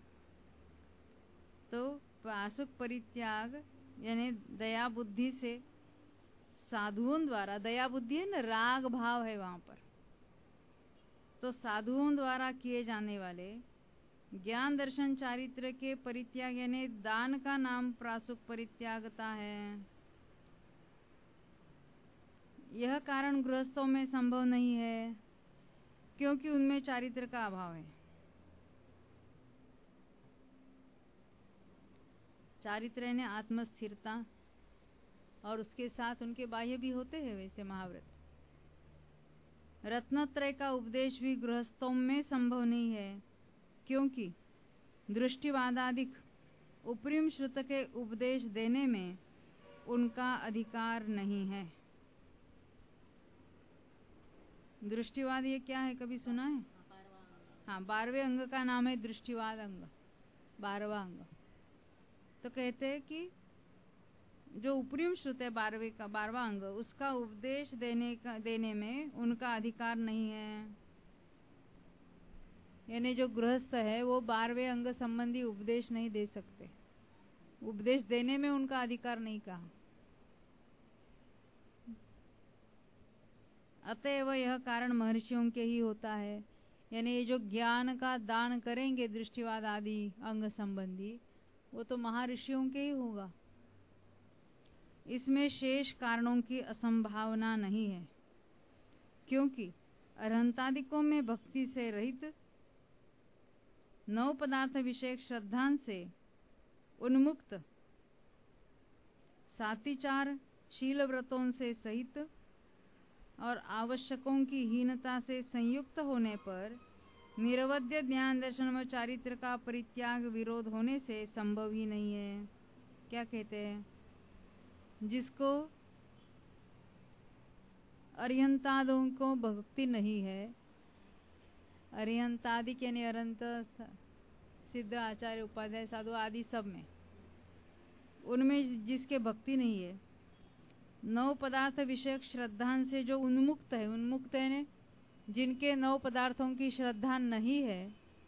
Speaker 1: तो प्रासुक परित्याग यानी दया बुद्धि से साधुओं द्वारा, दया बुद्धि है ना, राग भाव है वहां पर, तो साधुओं द्वारा किए जाने वाले ज्ञान दर्शन चारित्र के परित्याग यानी दान का नाम प्रासुक परित्यागता है। यह कारण गृहस्थों में संभव नहीं है क्योंकि उनमें चारित्र का अभाव है। चारित्र यानी आत्मस्थिरता, और उसके साथ उनके बाह्य भी होते हैं वैसे महाव्रत। रत्नत्रय का उपदेश भी गृहस्थों में संभव नहीं है क्योंकि दृष्टिवादादिक उपरिम श्रुत के उपदेश देने में उनका अधिकार नहीं है। दृष्टिवाद ये क्या है, कभी सुना है? हाँ, बारहवें अंग का नाम है दृष्टिवाद अंग, बारहवां अंग। तो कहते हैं कि जो उपरिम श्रुत है बारहवें का बारहवां अंग, उसका उपदेश देने का देने में उनका अधिकार नहीं है। यानी जो गृहस्थ है वो बारहवें अंग संबंधी उपदेश नहीं दे सकते, उपदेश देने में उनका अधिकार नहीं कहा। अतएव यह कारण महर्षियों के ही होता है। यानी ये जो ज्ञान का दान करेंगे दृष्टिवाद आदि अंग संबंधी, वो तो महर्षियों के ही होगा। इसमें शेष कारणों की असंभावना नहीं है, क्योंकि अरहंतादिकों में भक्ति से रहित, नव पदार्थ विषयक श्रद्धान से उन्मुक्त, सातिचार शील व्रतों से सहित और आवश्यकों की हीनता से संयुक्त होने पर निरवध्य ज्ञान दर्शन व चारित्र का परित्याग विरोध होने से संभव ही नहीं है। क्या कहते हैं? जिसको अरिहंतादों को भक्ति नहीं है, अरिहंतादि यानी अरंत सिद्ध आचार्य उपाध्याय साधु आदि सब में, उनमें जिसके भक्ति नहीं है, नव पदार्थ विषयक श्रद्धान से जो उन्मुक्त है, उन्मुक्त है ने जिनके नव पदार्थों की श्रद्धा नहीं है,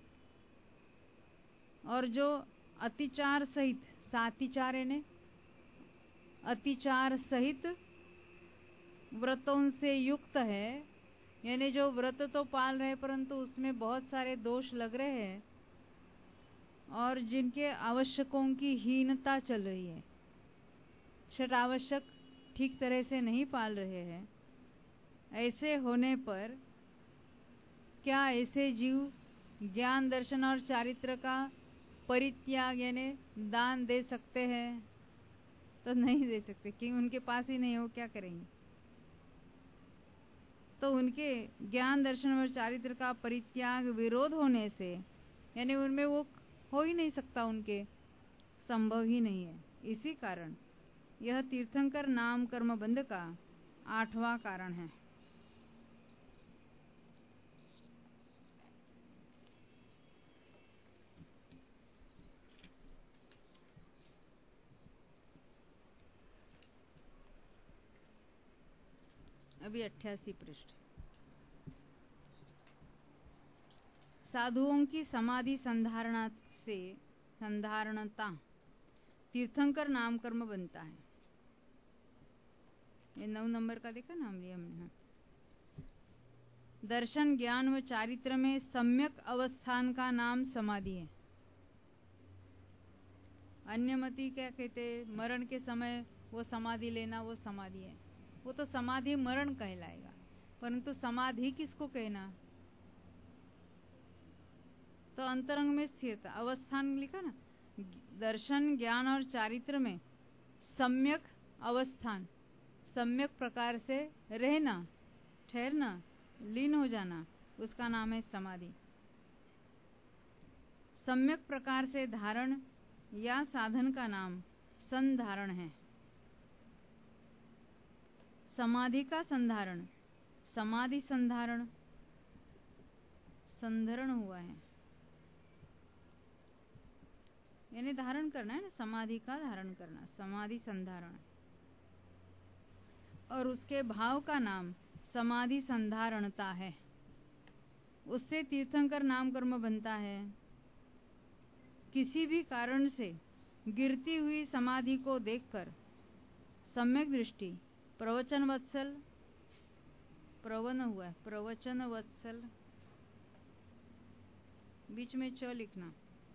Speaker 1: और जो अतिचार सहित, सातिचार ने अतिचार सहित व्रतों से युक्त है, यानी जो व्रत तो पाल रहे परंतु उसमें बहुत सारे दोष लग रहे हैं, और जिनके आवश्यकों की हीनता चल रही है, षट आवश्यक ठीक तरह से नहीं पाल रहे हैं, ऐसे होने पर क्या ऐसे जीव ज्ञान दर्शन और चारित्र का परित्याग यानी दान दे सकते हैं? तो नहीं दे सकते, क्योंकि उनके पास ही नहीं हो, क्या करेंगे? तो उनके ज्ञान दर्शन और चारित्र का परित्याग विरोध होने से, यानी उनमें वो हो ही नहीं सकता, उनके संभव ही नहीं है। इसी कारण यह तीर्थंकर नाम कर्म बंध का आठवां कारण है। अभी अट्ठासी पृष्ठ। साधुओं की समाधि संधारणा से संधारणता तीर्थंकर नाम कर्म बनता है। ये नौ नंबर का देखा नाम लिया हमने। दर्शन ज्ञान व चारित्र में सम्यक अवस्थान का नाम समाधि है। अन्यमति क्या कहते? मरण के समय वो समाधि लेना, वो समाधि है। वो तो समाधि मरण कहलाएगा, परंतु समाधि किसको कहना? तो अंतरंग में स्थिरता, अवस्थान लिखा ना, दर्शन ज्ञान और चारित्र में सम्यक अवस्थान, सम्यक प्रकार से रहना, ठहरना, लीन हो जाना, उसका नाम है समाधि। सम्यक प्रकार से धारण या साधन का नाम संधारण है। समाधि का संधारण, समाधि संधारण, संधरण हुआ है, यानी धारण करना है ना, समाधि का धारण करना, समाधि संधारण। और उसके भाव का नाम समाधि संधारणता है। उससे तीर्थंकर नाम कर्म बनता है। किसी भी कारण से गिरती हुई समाधि को देखकर सम्यक दृष्टि, प्रवचन वत्सल, प्रवन हुआ है, प्रवचन वत्सल, बीच में च लिखना,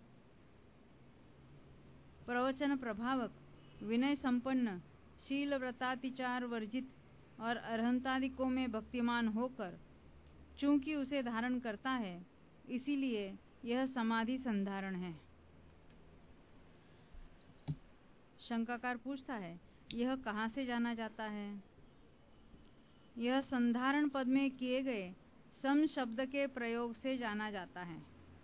Speaker 1: प्रवचन प्रभावक, विनय संपन्न, शील व्रतातिचार वर्जित और अरहंतादिकों में भक्तिमान होकर चूंकि उसे धारण करता है, इसीलिए यह समाधि संधारण है। शंकाकार पूछता है, यह कहाँ से जाना जाता है? यह संधारण पद में किए गए सम शब्द के प्रयोग से जाना जाता है।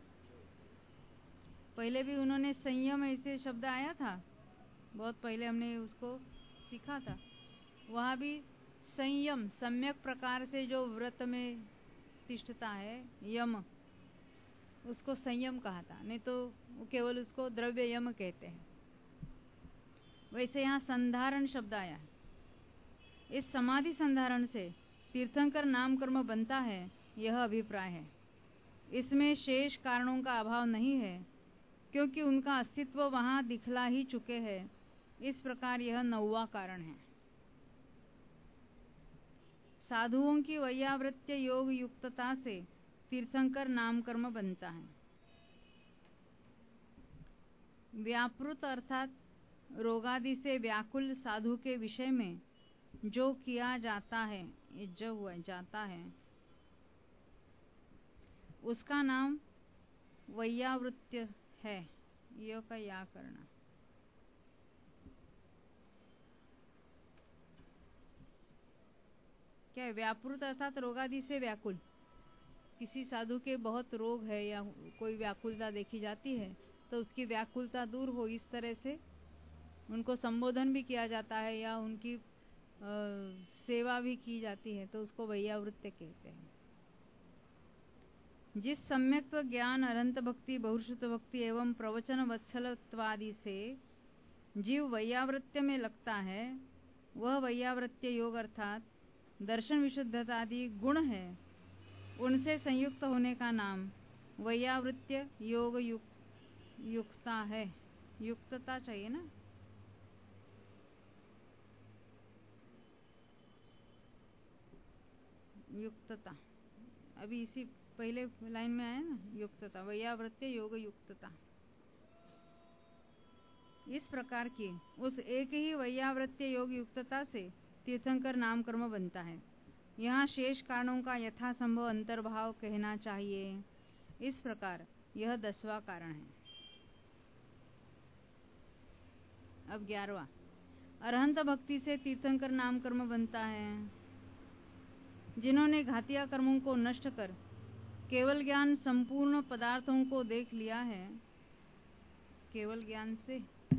Speaker 1: पहले भी उन्होंने संयम ऐसे शब्द आया था, बहुत पहले हमने उसको सीखा था। वहाँ भी संयम, सम्यक प्रकार से जो व्रत में तिष्ठता है, यम, उसको संयम कहा था, नहीं तो वो केवल उसको द्रव्य यम कहते हैं। वैसे यहाँ संधारण शब्द आया है। इस समाधि संधारण से तीर्थंकर नाम कर्म बनता है, यह अभिप्राय है। इसमें शेष कारणों का अभाव नहीं है, क्योंकि उनका अस्तित्व वहां दिखला ही चुके हैं। इस प्रकार यह नौवा कारण है। साधुओं की वैयावृत्य योग युक्तता से तीर्थंकर नाम कर्म बनता है। व्यापृत अर्थात रोगादि से व्याकुल साधु के विषय में जो किया जाता है, जो हुआ जाता है, उसका नाम वैयावृत्य है। यो का या करना। क्या है? व्यापृत अर्थात रोगादि से व्याकुल। किसी साधु के बहुत रोग है या कोई व्याकुलता देखी जाती है, तो उसकी व्याकुलता दूर हो, इस तरह से उनको संबोधन भी किया जाता है या उनकी आ, सेवा भी की जाती है, तो उसको वैयावृत्य कहते हैं। जिस सम्यक ज्ञान, अरंत भक्ति, बहुश्रुत भक्ति एवं प्रवचन वत्सलत्वादि से जीव वैयावृत्य में लगता है, वह वैयावृत्य योग अर्थात दर्शन विशुद्धता आदि गुण है, उनसे संयुक्त होने का नाम वैयावृत्य योग युक, युक्ता है। युक्तता चाहिए ना। युक्तता अभी इसी पहले लाइन में आया ना, युक्तता, वैयावृत्य योग युक्तता। इस प्रकार की उस एक ही वैयावृत्य योग युक्तता से तीर्थंकर नाम कर्म बनता है। यहाँ शेष कारणों का यथासंभव अंतर्भाव कहना चाहिए। इस प्रकार यह दसवां कारण है। अब ग्यारहवां, अरहंत भक्ति से तीर्थंकर नाम कर्म बनता है। जिन्होंने घातिया कर्मों को नष्ट कर केवल ज्ञान संपूर्ण पदार्थों को देख लिया है, केवल ज्ञान से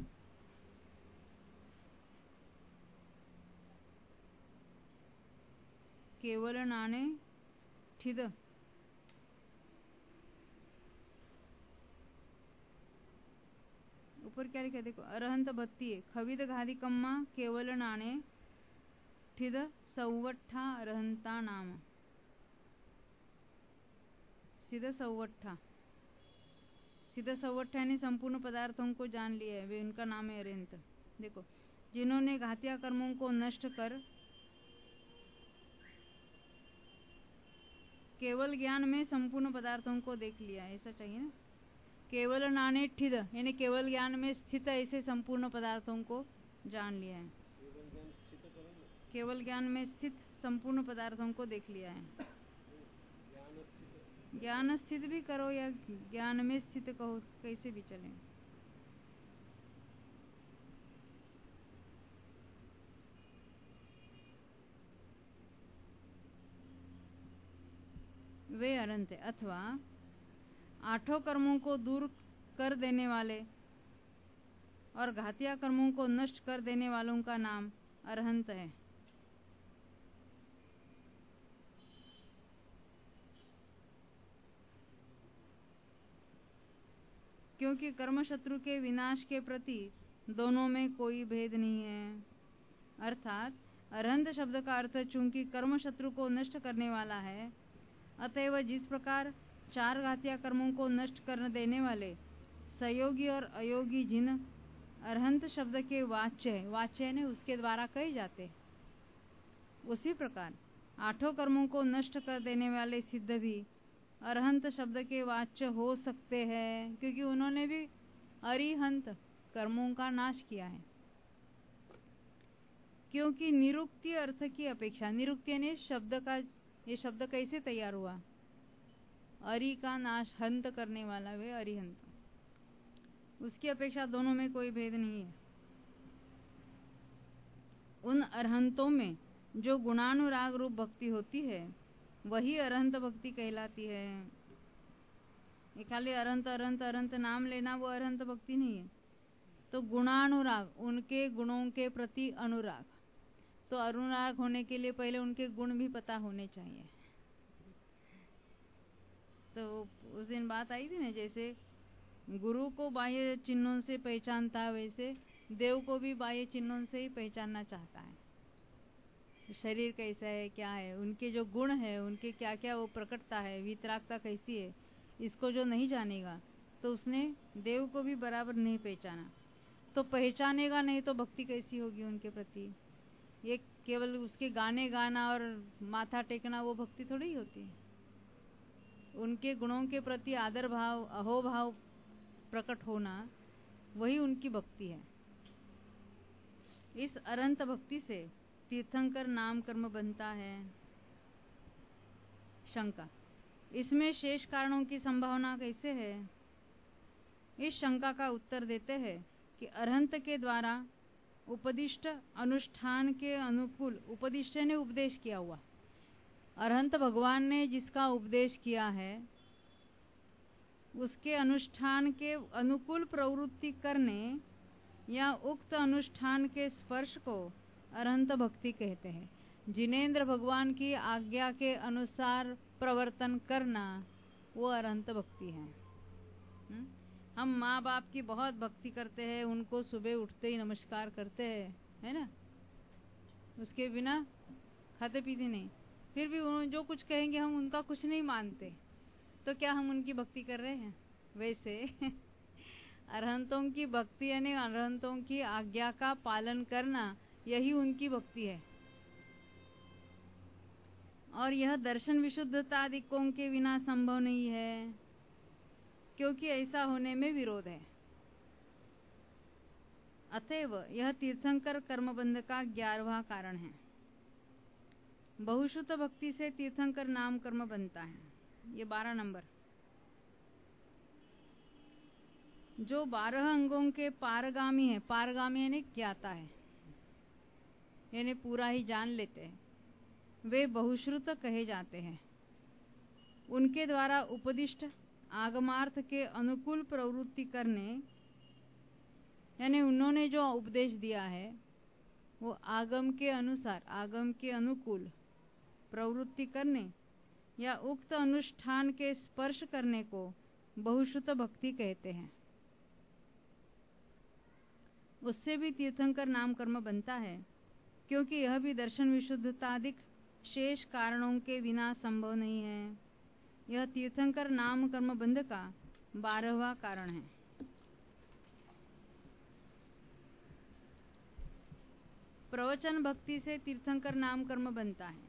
Speaker 1: केवल नाने ठिद, ऊपर क्या लिखा है देखो, अरहंत भक्ति है खविद घादी कम्मा केवल नाने ठिद सौवठा अरहंता नाम। सीधा सौवठा, सीधा सौवठा ने संपूर्ण पदार्थों को जान लिया है, वे उनका नाम है अरहंत। देखो, जिन्होंने घातिया कर्मों को नष्ट कर केवल ज्ञान में संपूर्ण पदार्थों को देख लिया, ऐसा चाहिए ना। केवल नाने ठिद यानी केवल ज्ञान में स्थित ऐसे संपूर्ण पदार्थों को जान लिया है। केवल ज्ञान में स्थित संपूर्ण पदार्थों को देख लिया है। ज्ञान स्थित भी करो या ज्ञान में स्थित कहो, कैसे भी चले। वे अरहंत है, अथवा आठों कर्मों को दूर कर देने वाले और घातिया कर्मों को नष्ट कर देने वालों का नाम अरहंत है। क्योंकि कर्म शत्रु के विनाश के प्रति दोनों में कोई भेद नहीं है। अर्थात अरहंत शब्द का अर्थ चूंकि कर्म शत्रु को नष्ट करने वाला है, अतएव जिस प्रकार चार घातिया कर्मों को नष्ट कर देने वाले सहयोगी और अयोगी जिन अरहंत शब्द के वाच्य वाच्य ने उसके द्वारा कहे जाते, उसी प्रकार आठों कर्मों को नष्ट कर देने वाले सिद्ध भी अरहंत शब्द के वाच्य हो सकते हैं, क्योंकि उन्होंने भी अरिहंत कर्मों का नाश किया है। क्योंकि निरुक्ति अर्थ की अपेक्षा, निरुक्ति ने शब्द का, ये शब्द कैसे तैयार हुआ, अरि का नाश, हंत करने वाला वे अरिहंत, उसकी अपेक्षा दोनों में कोई भेद नहीं है। उन अरहंतों में जो गुणानुराग रूप भक्ति होती है, वही अरहंत भक्ति कहलाती है। ये खाली अरहंत अरहंत अरहंत नाम लेना वो अरहंत भक्ति नहीं है। तो गुणानुराग, उनके गुणों के प्रति अनुराग, तो अनुराग होने के लिए पहले उनके गुण भी पता होने चाहिए। तो उस दिन बात आई थी ना, जैसे गुरु को बाह्य चिन्हों से पहचानता, वैसे देव को भी बाह्य चिन्हों से ही पहचानना चाहता है। शरीर कैसा है, क्या है, उनके जो गुण है, उनके क्या क्या वो प्रकटता है, वितरागता कैसी है, इसको जो नहीं जानेगा तो उसने देव को भी बराबर नहीं पहचाना। तो पहचानेगा नहीं तो भक्ति कैसी होगी उनके प्रति। ये केवल उसके गाने गाना और माथा टेकना वो भक्ति थोड़ी ही होती है। उनके गुणों के प्रति आदर भाव, अहोभाव प्रकट होना, वही उनकी भक्ति है। इस अनंत भक्ति से तीर्थंकर नाम कर्म बनता है। शंका, इसमें शेष कारणों की संभावना कैसे है? इस शंका का उत्तर देते हैं कि अरहंत के द्वारा उपदिष्ट अनुष्ठान के अनुकूल, उपदिष्ट ने उपदेश किया हुआ, अरहंत भगवान ने जिसका उपदेश किया है उसके अनुष्ठान के अनुकूल प्रवृत्ति करने या उक्त अनुष्ठान के स्पर्श को अरहंत भक्ति कहते हैं। जिनेंद्र भगवान की आज्ञा के अनुसार प्रवर्तन करना वो अरहंत भक्ति है। हुँ? हम माँ बाप की बहुत भक्ति करते हैं, उनको सुबह उठते ही नमस्कार करते हैं, है ना, उसके बिना खाते पीते नहीं, फिर भी उन्होंने जो कुछ कहेंगे हम उनका कुछ नहीं मानते, तो क्या हम उनकी भक्ति कर रहे हैं? वैसे अरहंतों की भक्ति यानी अरहंतों की आज्ञा का पालन करना, यही उनकी भक्ति है। और यह दर्शन विशुद्धतादिकों के बिना संभव नहीं है, क्योंकि ऐसा होने में विरोध है। अतएव यह तीर्थंकर कर्मबंध का ग्यारहवां कारण है। बहुश्रुत भक्ति से तीर्थंकर नाम कर्म बनता है। ये बारह नंबर, जो बारह अंगों के पारगामी है, पारगामी यानी ज्ञाता है, यानी पूरा ही जान लेते हैं, वे बहुश्रुत कहे जाते हैं। उनके द्वारा उपदिष्ट आगमार्थ के अनुकूल प्रवृत्ति करने, यानी उन्होंने जो उपदेश दिया है वो आगम के अनुसार, आगम के अनुकूल प्रवृत्ति करने या उक्त अनुष्ठान के स्पर्श करने को बहुश्रुत भक्ति कहते हैं। उससे भी तीर्थंकर नाम कर्म बनता है, क्योंकि यह भी दर्शन विशुद्धतादिक शेष कारणों के बिना संभव नहीं है। यह तीर्थंकर नाम कर्म बंध का बारहवां कारण है। प्रवचन भक्ति से तीर्थंकर नाम कर्म बनता है।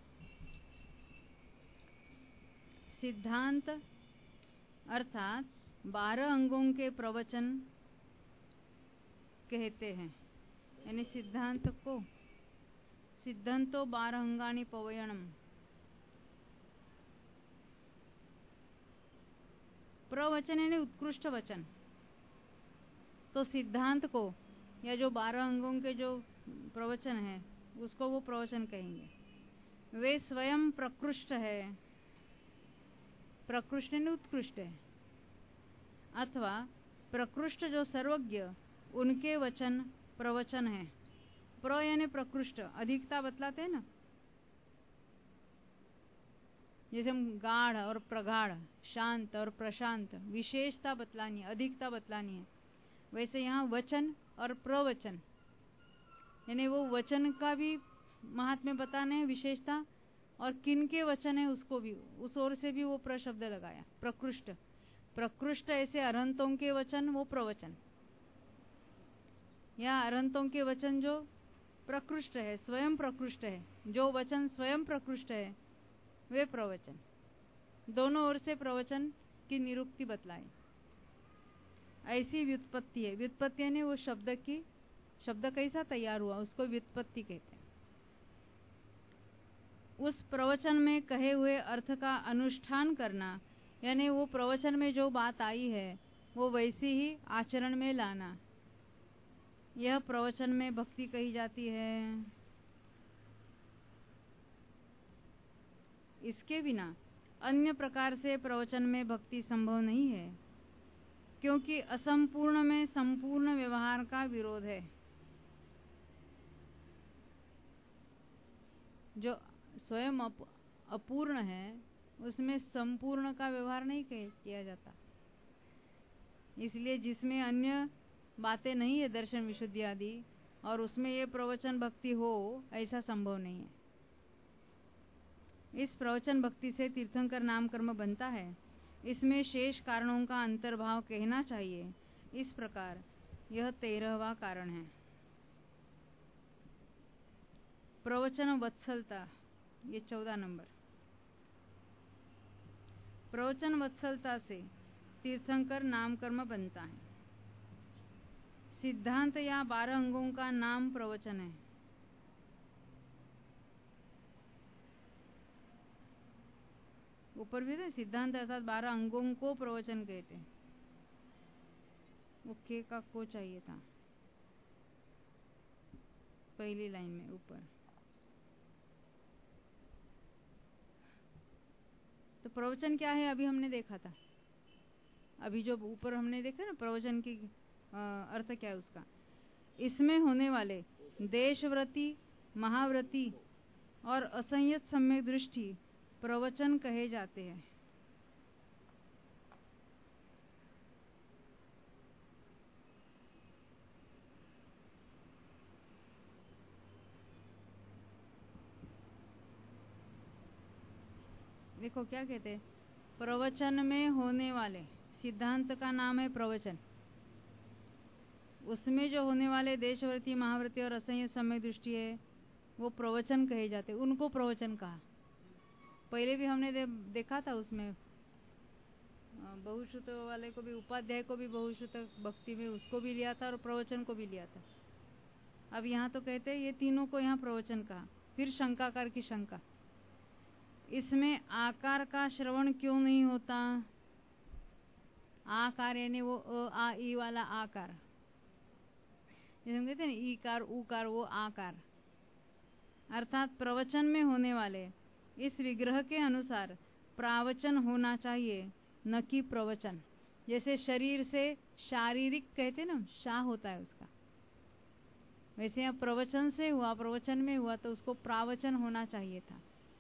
Speaker 1: सिद्धांत अर्थात बारह अंगों के प्रवचन कहते हैं, यानी सिद्धांत को सिद्धांतो बारह अंगानि पवयणम। प्रवचन यानी उत्कृष्ट वचन, तो सिद्धांत को या जो बारह अंगों के जो प्रवचन है उसको वो प्रवचन कहेंगे। वे स्वयं प्रकृष्ट है, प्रकृष्ट यानी उत्कृष्ट है, अथवा प्रकृष्ट जो सर्वज्ञ, उनके वचन प्रवचन है। प्र यानी प्रकृष्ट, अधिकता बतलाते हैं ना, जैसे हम गाढ़ और प्रगाढ़, शांत और प्रशांत, विशेषता बतलानी है, अधिकता बतलानी है, वैसे यहाँ वचन और प्रवचन यानी वो वचन का भी महात्म्य बताने हैं, विशेषता, और किन के वचन है उसको भी, उस ओर से भी वो प्रशब्द लगाया, प्रकृष्ट। प्रकृष्ट ऐसे अरहंतों के वचन वो प्रवचन, या अरहंतों के वचन जो प्रकृष्ट है, स्वयं प्रकृष्ट है, जो वचन स्वयं प्रकृष्ट है वे प्रवचन। दोनों ओर से प्रवचन की निरुक्ति बतलाई। ऐसी व्युत्पत्ति है। व्युत्पत्ति यानी वो शब्द की, शब्द कैसा तैयार हुआ उसको व्युत्पत्ति कहते हैं। उस प्रवचन में कहे हुए अर्थ का अनुष्ठान करना, यानी वो प्रवचन में जो बात आई है वो वैसी ही आचरण में लाना, यह प्रवचन में भक्ति कही जाती है। इसके बिना अन्य प्रकार से प्रवचन में भक्ति संभव नहीं है, क्योंकि असंपूर्ण में संपूर्ण व्यवहार का विरोध है। जो स्वयं अपूर्ण है उसमें संपूर्ण का व्यवहार नहीं किया जाता। इसलिए जिसमें अन्य बातें नहीं है दर्शन विशुद्धि आदि, और उसमें ये प्रवचन भक्ति हो, ऐसा संभव नहीं है। इस प्रवचन भक्ति से तीर्थंकर नाम कर्म बनता है। इसमें शेष कारणों का अंतर्भाव कहना चाहिए। इस प्रकार यह तेरहवा कारण है। प्रवचन वत्सलता, ये चौदह नंबर। प्रवचन वत्सलता से तीर्थंकर नाम कर्म बनता है। सिद्धांत या बारह अंगों का नाम प्रवचन है। ऊपर भी था सिद्धांत अर्थात बारह अंगों को प्रवचन कहते हैं। वो के का को चाहिए था पहली लाइन में ऊपर। तो प्रवचन क्या है अभी हमने देखा था। अभी जो ऊपर हमने देखा ना प्रवचन की अर्थ क्या है उसका। इसमें होने वाले देशव्रती, महाव्रती और असंयत सम्यक दृष्टि प्रवचन कहे जाते हैं। देखो क्या कहते हैं, प्रवचन में होने वाले, सिद्धांत का नाम है प्रवचन, उसमें जो होने वाले देशव्रती, महाव्रती और असंयत सम्यक दृष्टि है वो प्रवचन कहे जाते, उनको प्रवचन कहा। पहले भी हमने दे, देखा था उसमें बहुश्रुत वाले को भी, उपाध्याय को भी बहुश्रुत भक्ति में उसको भी लिया था और प्रवचन को भी लिया था। अब यहाँ तो कहते हैं ये तीनों को यहाँ प्रवचन कहा। फिर शंकाकार की शंका, इसमें आकार का श्रवण क्यों नहीं होता। आकार यानी वो अ आ ई वाला आकार, जैसे हम कहते हैं ना ईकार उकार, वो आकार। अर्थात प्रवचन में होने वाले इस विग्रह के अनुसार प्रावचन होना चाहिए, न कि प्रवचन। जैसे शरीर से शारीरिक कहते ना, शाह होता है उसका, वैसे यहाँ प्रवचन से हुआ, प्रवचन में हुआ तो उसको प्रावचन होना चाहिए था।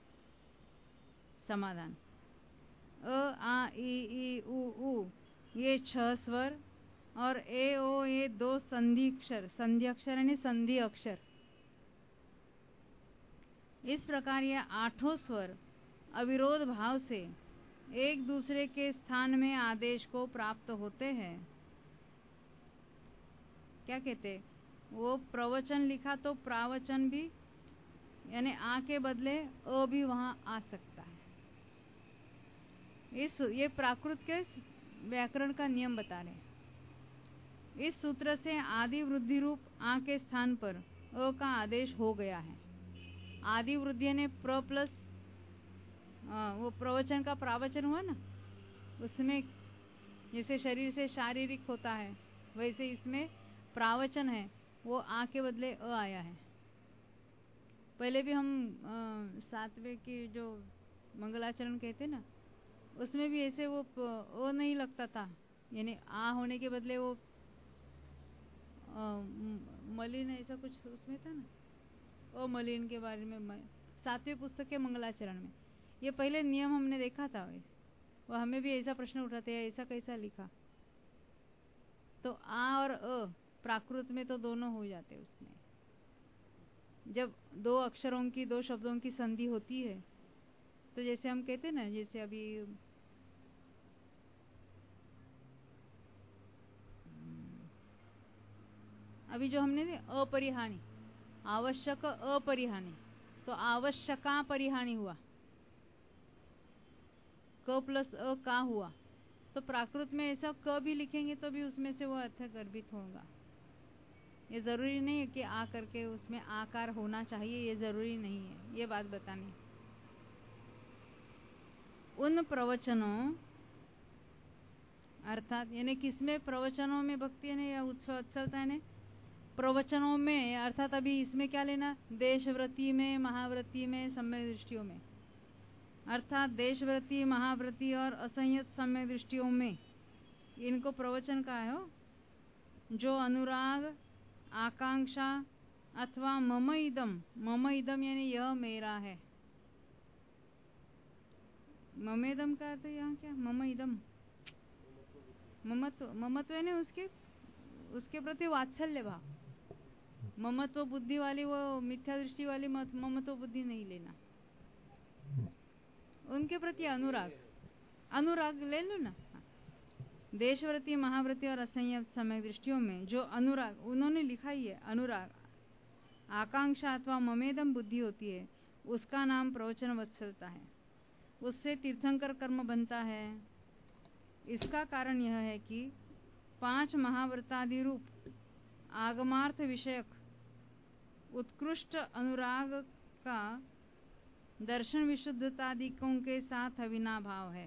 Speaker 1: समाधान, अ आ ई ई उ उ ये छह स्वर और ए ओ ये दो संधि अक्षर, संधि अक्षर यानी संधि अक्षर। इस प्रकार ये आठों स्वर अविरोध भाव से एक दूसरे के स्थान में आदेश को प्राप्त होते हैं। क्या कहते, वो प्रवचन लिखा तो प्रावचन भी, यानी आ के बदले अ भी वहां आ सकता है। इस ये प्राकृत के व्याकरण का नियम बता रहे। इस सूत्र से आदि वृद्धि रूप आ के स्थान पर अ का आदेश हो गया है। आदि वृद्धि ने प्र प्लस वो प्रवचन का प्रावचन हुआ ना, उसमें जैसे शरीर से शारीरिक होता है वैसे इसमें प्रावचन है, वो आ के बदले अ आया है। पहले भी हम सातवें की जो मंगलाचरण कहते ना, उसमें भी ऐसे वो ओ नहीं लगता था, यानी आ होने के बदले वो मलिन ऐसा कुछ उसमें था ना, ओ मलिन के बारे में सातवें पुस्तक के मंगलाचरण में ये पहले नियम हमने देखा था। वैसे वो हमें भी ऐसा प्रश्न उठाते हैं, ऐसा कैसा लिखा। तो आ और अ प्राकृत में तो दोनों हो जाते उसमें। जब दो अक्षरों की, दो शब्दों की संधि होती है तो जैसे हम कहते हैं ना, जैसे अभी अभी जो हमने अपरिहानी, आवश्यक अपरिहानी, तो आवश्यका परिहानी हुआ, क प्लस अ का हुआ। तो प्राकृत में ऐसा क भी लिखेंगे तो भी उसमें से वो अर्थ गर्भित होगा। ये जरूरी नहीं है कि आ करके उसमें आकार होना चाहिए, ये जरूरी नहीं है, ये बात बतानी। उन प्रवचनों अर्थात यानी किसमें, प्रवचनों में भक्ति है या उत्सव अत्सलता है, प्रवचनों में अर्थात अभी इसमें क्या लेना, देशव्रती में, महाव्रती में, सम्यक दृष्टियों में। अर्थात देशव्रती, महाव्रती और असंयत सम्यक दृष्टियों में इनको प्रवचन का है हो। जो अनुराग, आकांक्षा अथवा मम इदम, मम इदम यानी यह मेरा है। ममेदम का अर्थ यहाँ क्या, मम इदम, ममत्व, ममत्व यानी उसके उसके प्रति वात्सल्य भाव, ममत्व बुद्धि वाली, वो मिथ्या दृष्टि वाली ममत्व बुद्धि नहीं लेना, उनके प्रति अनुराग, अनुराग ले लो ना। देशव्रती, महाव्रती और असंयत समय दृष्टियों में जो अनुराग उन्होंने लिखा ही है, अनुराग आकांक्षा अथवा ममेदम बुद्धि होती है, उसका नाम प्रवचन वत्सलता है। उससे तीर्थंकर कर्म बनता है। इसका कारण यह है कि पांच महाव्रतादि रूप आगमार्थ विषयक उत्कृष्ट अनुराग का दर्शन विशुद्धतादिकों के साथ अविनाभाव है।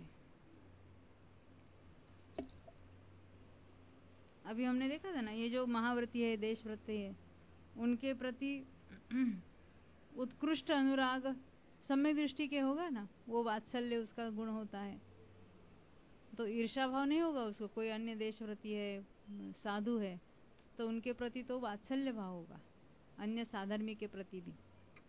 Speaker 1: अभी हमने देखा था ना, ये जो महाव्रती है, देशव्रती है, उनके प्रति उत्कृष्ट अनुराग सम्यक दृष्टि के होगा ना, वो वात्सल्य उसका गुण होता है। तो ईर्षा भाव नहीं होगा उसको, कोई अन्य देशव्रती है, साधु है, तो उनके प्रति तो वात्सल्य भाव होगा, अन्य साधर्मी के प्रति भी।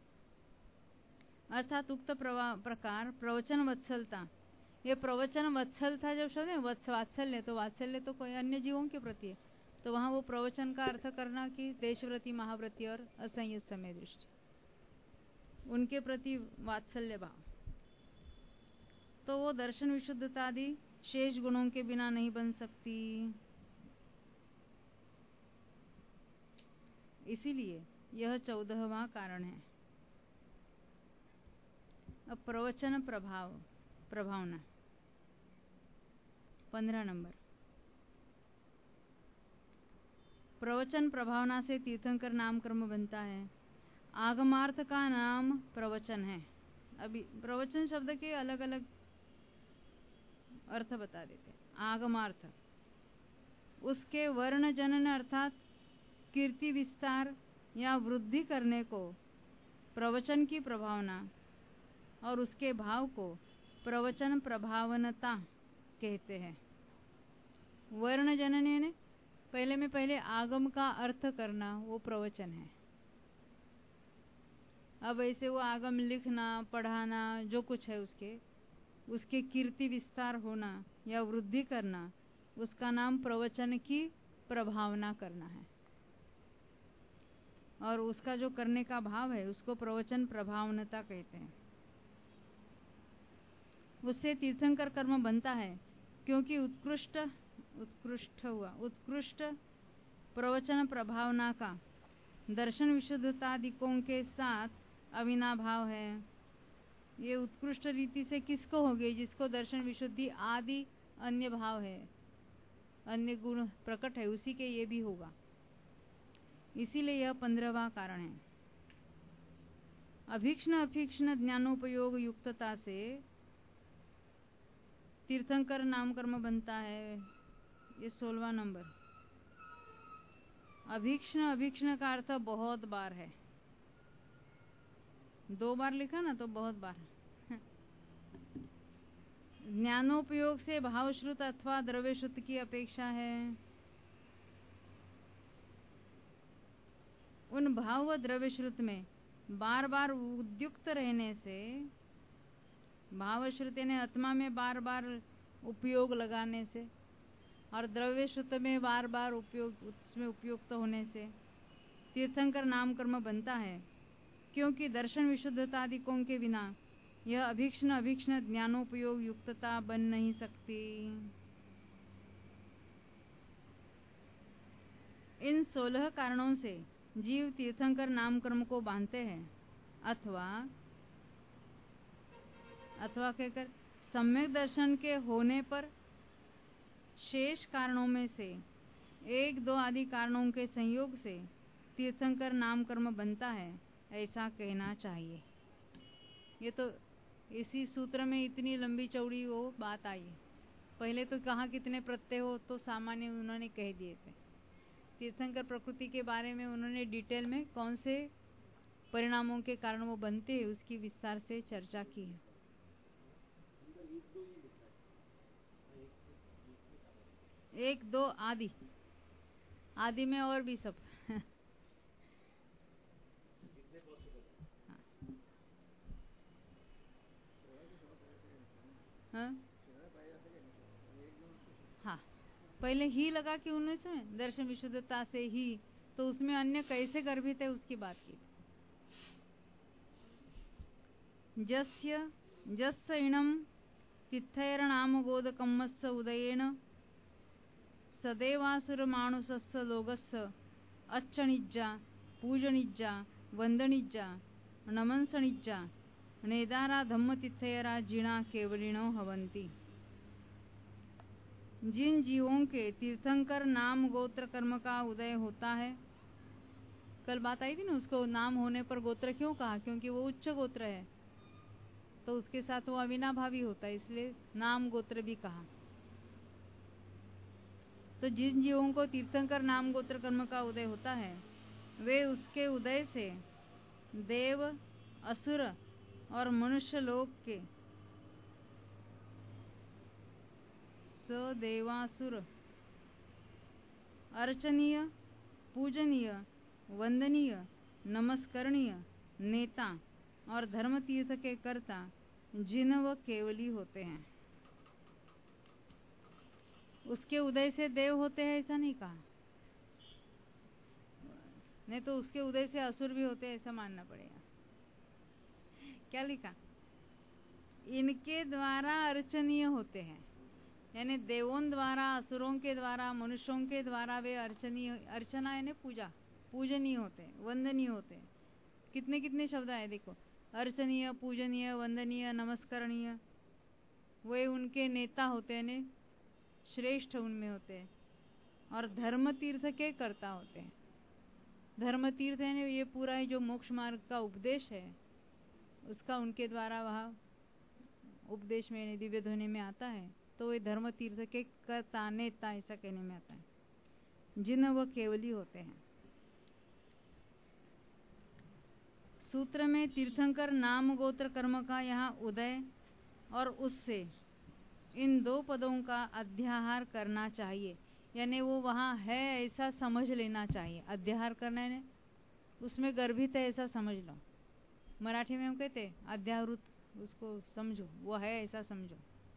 Speaker 1: अर्थात उक्त प्रकार प्रवचन वत्सलता, ये प्रवचन वत्सलता जब शब्द है वात्सल्य, तो वात्सल्य तो कोई अन्य जीवों के प्रति है, तो वहां वो प्रवचन का अर्थ करना कि देशव्रती, महाव्रती और असंयत समय दृष्टि, उनके प्रति वात्सल्य भाव, तो वो दर्शन विशुद्धता आदि शेष गुणों के बिना नहीं बन सकती। इसीलिए यह चौदहवां कारण है। अब प्रवचन प्रभाव प्रभावना पंद्रह नंबर। प्रवचन प्रभावना से तीर्थंकर नाम कर्म बनता है। आगमार्थ का नाम प्रवचन है। अभी प्रवचन शब्द के अलग अलग अर्थ बता देते। आगमार्थ उसके वर्ण जनन अर्थात कीर्ति विस्तार या वृद्धि करने को प्रवचन की प्रभावना और उसके भाव को प्रवचन प्रभावनता कहते हैं। वर्ण जनन यानी पहले में पहले आगम का अर्थ करना, वो प्रवचन है। अब ऐसे वो आगम लिखना, पढ़ाना, जो कुछ है उसके उसके कीर्ति विस्तार होना या वृद्धि करना, उसका नाम प्रवचन की प्रभावना करना है। और उसका जो करने का भाव है उसको प्रवचन प्रभावनता कहते हैं। उससे तीर्थंकर कर्म बनता है, क्योंकि उत्कृष्ट उत्कृष्ट हुआ उत्कृष्ट प्रवचन प्रभावना का दर्शन विशुद्धतादिकों के साथ अविनाभाव है। ये उत्कृष्ट रीति से किसको होगी? जिसको दर्शन विशुद्धि आदि अन्य भाव है, अन्य गुण प्रकट है, उसी के ये भी होगा। इसीलिए यह पंद्रहवां कारण है। अभीक्ष्ण अभीक्ष्ण ज्ञानोपयोग युक्तता से तीर्थंकर नाम कर्म बनता है। ये सोलवा नंबर। अभीक्ष्ण अभीक्ष्ण का अर्थ बहुत बार है। दो बार लिखा ना तो बहुत बार। ज्ञानोपयोग से भावश्रुत अथवा द्रव्यश्रुत की अपेक्षा है। उन भाव व द्रव्यश्रुत में बार बार उद्युक्त रहने से, भावश्रुत ने आत्मा में बार बार उपयोग लगाने से और द्रव्यश्रुत में बार बार उपयोग उसमें उपयुक्त होने से तीर्थंकर नाम कर्म बनता है। क्योंकि दर्शन विशुद्धतादिकों के बिना यह अभीक्ष्ण अभीक्ष्ण ज्ञानोपयोग युक्तता बन नहीं सकती। इन सोलह कारणों से जीव तीर्थंकर नाम कर्म को बांधते हैं, अथवा अथवा कहकर सम्यक दर्शन के होने पर शेष कारणों में से एक दो आदि कारणों के संयोग से तीर्थंकर नाम कर्म बनता है, ऐसा कहना चाहिए। ये तो इसी सूत्र में इतनी लंबी चौड़ी वो बात आई है। पहले तो कहाँ कितने प्रत्यय हो तो सामान्य उन्होंने कह दिए थे। तीर्थंकर प्रकृति के बारे में उन्होंने डिटेल में कौन से परिणामों के कारण वो बनते हैं उसकी विस्तार से चर्चा की है। एक दो आदि आदि में और भी सब हाँ हाँ पहले ही लगा कि उन्नीस में दर्शन विशुद्धता से ही, तो उसमें अन्य कैसे गर्भित है उसकी बात की। जस्य जस्य इणम तिथैर्नाम गोदकम्मस्य उदयेन सदैवासुर मानुषस्य लोकस्य अच्छणिज्जा पूजनिज्जा वंदनिज्जा नमंसनिज्जा नेदारा धम्म तिथैरा जिणा केवलिनो हवंती। जिन जीवों के तीर्थंकर नाम गोत्र कर्म का उदय होता है, कल बात आई थी ना, उसको नाम होने पर गोत्र क्यों कहा, क्योंकि वो उच्च गोत्र है, तो उसके साथ वो अविनाभावी होता है, इसलिए नाम गोत्र भी कहा। तो जिन जीवों को तीर्थंकर नाम गोत्र कर्म का उदय होता है, वे उसके उदय से देव असुर और मनुष्य लोक के सदेवासुर अर्चनीय पूजनीय वंदनीय नमस्करणीय नेता और धर्म तीर्थ के कर्ता जिन व केवली होते हैं। उसके उदय से देव होते हैं ऐसा नहीं कहा, नहीं तो उसके उदय से असुर भी होते हैं ऐसा मानना पड़ेगा। क्या लिखा? इनके द्वारा अर्चनीय होते हैं, यानी देवों द्वारा, असुरों के द्वारा, मनुष्यों के द्वारा वे अर्चनीय, अर्चना यानी पूजा, पूजनीय होते हैं, वंदनीय होते हैं। कितने कितने शब्द आए देखो, अर्चनीय, पूजनीय, वंदनीय, नमस्करणीय। वे उनके नेता होते हैं, श्रेष्ठ उनमें होते हैं, और धर्म तीर्थ के कर्ता होते हैं। धर्म तीर्थ है ये पूरा जो मोक्ष मार्ग का उपदेश है, उसका उनके द्वारा वह उपदेश में दिव्य ध्वनि में आता है, तो वे धर्म तीर्थ के कर्ता नेता ऐसा कहने में आता है, जिन वह केवली होते हैं। सूत्र में तीर्थंकर नाम गोत्र कर्म का यहाँ उदय और उससे इन दो पदों का अध्याहार करना चाहिए, यानी वो वहाँ है ऐसा समझ लेना चाहिए। अध्याहार करना है उसमें गर्भित है ऐसा समझ लो। मराठी में हम कहते हैं अध्यावृत, उसको समझो, वो है ऐसा समझो,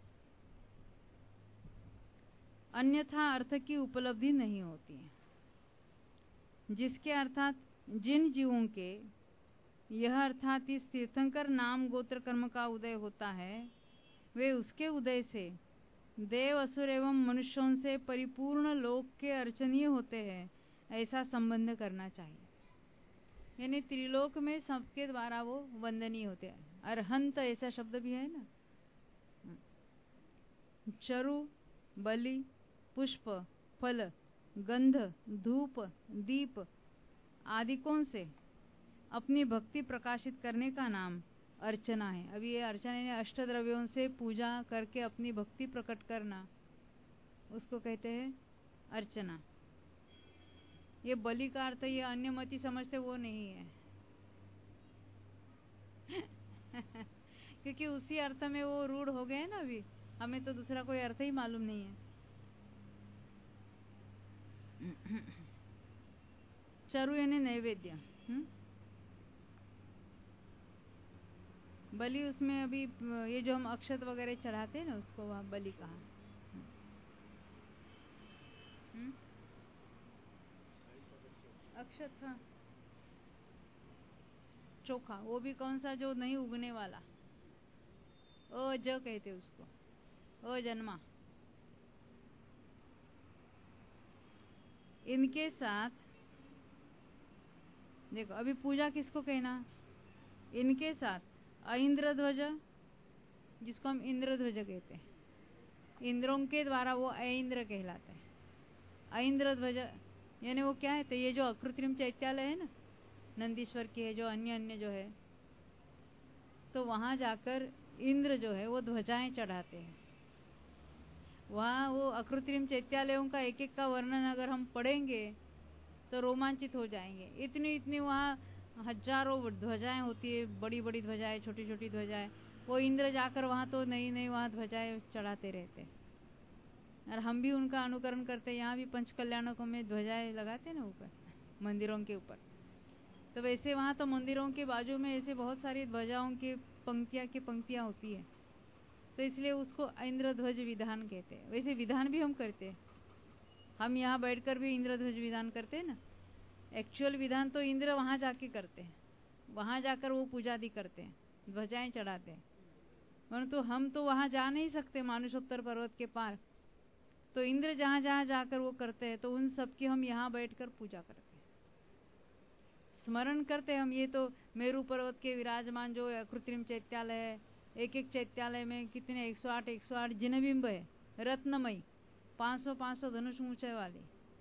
Speaker 1: अन्यथा अर्थ की उपलब्धि नहीं होती है। जिसके अर्थात जिन जीवों के यह अर्थात इस तीर्थंकर नाम गोत्र कर्म का उदय होता है, वे उसके उदय से देव असुर एवं मनुष्यों से परिपूर्ण लोक के अर्चनीय होते हैं ऐसा संबंध करना चाहिए। यानी त्रिलोक में सबके द्वारा वो वंदनीय होते हैं। अरहंत ऐसा शब्द भी है ना। चरु, बलि, पुष्प, फल, गंध, धूप, दीप आदि कौन से अपनी भक्ति प्रकाशित करने का नाम अर्चना है। अभी ये अर्चना यानी अष्टद्रव्यों से पूजा करके अपनी भक्ति प्रकट करना, उसको कहते हैं अर्चना। ये बलि का अर्थ ये अन्य मति समझते वो नहीं है क्योंकि उसी अर्थ में वो रूढ़ हो गए ना। अभी हमें तो दूसरा कोई अर्थ ही मालूम नहीं है। चरु यानी नैवेद्य, बलि उसमें अभी ये जो हम अक्षत वगैरह चढ़ाते हैं ना, उसको वहाँ बलि कहा। अक्षत, हाँ, चोखा, वो भी कौन सा जो नहीं उगने वाला, अज कहते उसको, अजन्मा। इनके साथ देखो अभी पूजा किसको कहना, इनके साथ इंद्र ध्वज, जिसको हम इंद्र ध्वज कहते हैं, इंद्रों के द्वारा वो ऐन्द्र कहलाता है। ऐन्द्र ध्वज यानी वो क्या है, तो ये जो अकृत्रिम चैत्यालय है ना, नंदीश्वर की है, जो अन्य अन्य जो है, तो वहां जाकर इंद्र जो है वो ध्वजाएं चढ़ाते हैं। वहाँ वो अकृत्रिम चैत्यालयों का एक एक का वर्णन अगर हम पढ़ेंगे तो रोमांचित हो जाएंगे। इतनी इतनी वहाँ हजारों ध्वजाएं होती है, बड़ी बड़ी ध्वजाएं, छोटी छोटी ध्वजाएं। वो इंद्र जाकर वहाँ तो नई नई वहाँ ध्वजाएं चढ़ाते रहते, और हम भी उनका अनुकरण करते। यहाँ भी पंच कल्याणकों में ध्वजाएं लगाते ना ऊपर, मंदिरों के ऊपर। तो वैसे वहाँ तो मंदिरों के बाजू में ऐसे बहुत सारी ध्वजाओं की पंक्तियाँ की पंक्तियाँ होती है, तो इसलिए उसको इंद्र ध्वज विधान कहते हैं। वैसे विधान भी हम करते हैं, हम यहाँ बैठकर भी इंद्रध्वज विधान करते हैं ना, एक्चुअल विधान तो इंद्र वहां जाके करते हैं, वहां जाकर वो पूजा आदि करते हैं, ध्वजाएं चढ़ाते हैं। परंतु तो हम तो वहां जा नहीं सकते मानुषोत्तर पर्वत के पार, तो इंद्र जहां जहां जाकर वो करते हैं, तो उन सब की हम यहाँ बैठकर पूजा करते हैं, स्मरण करते हैं हम। ये तो मेरू पर्वत के विराजमान जो कृत्रिम चैत्यालय है, एक एक चैत्यालय में कितने एक सौ आठ एक सौ आठ जिनबिंब है, रत्नमयी, पाँच सौ पाँच सौ धनुष ऊंचे वाले,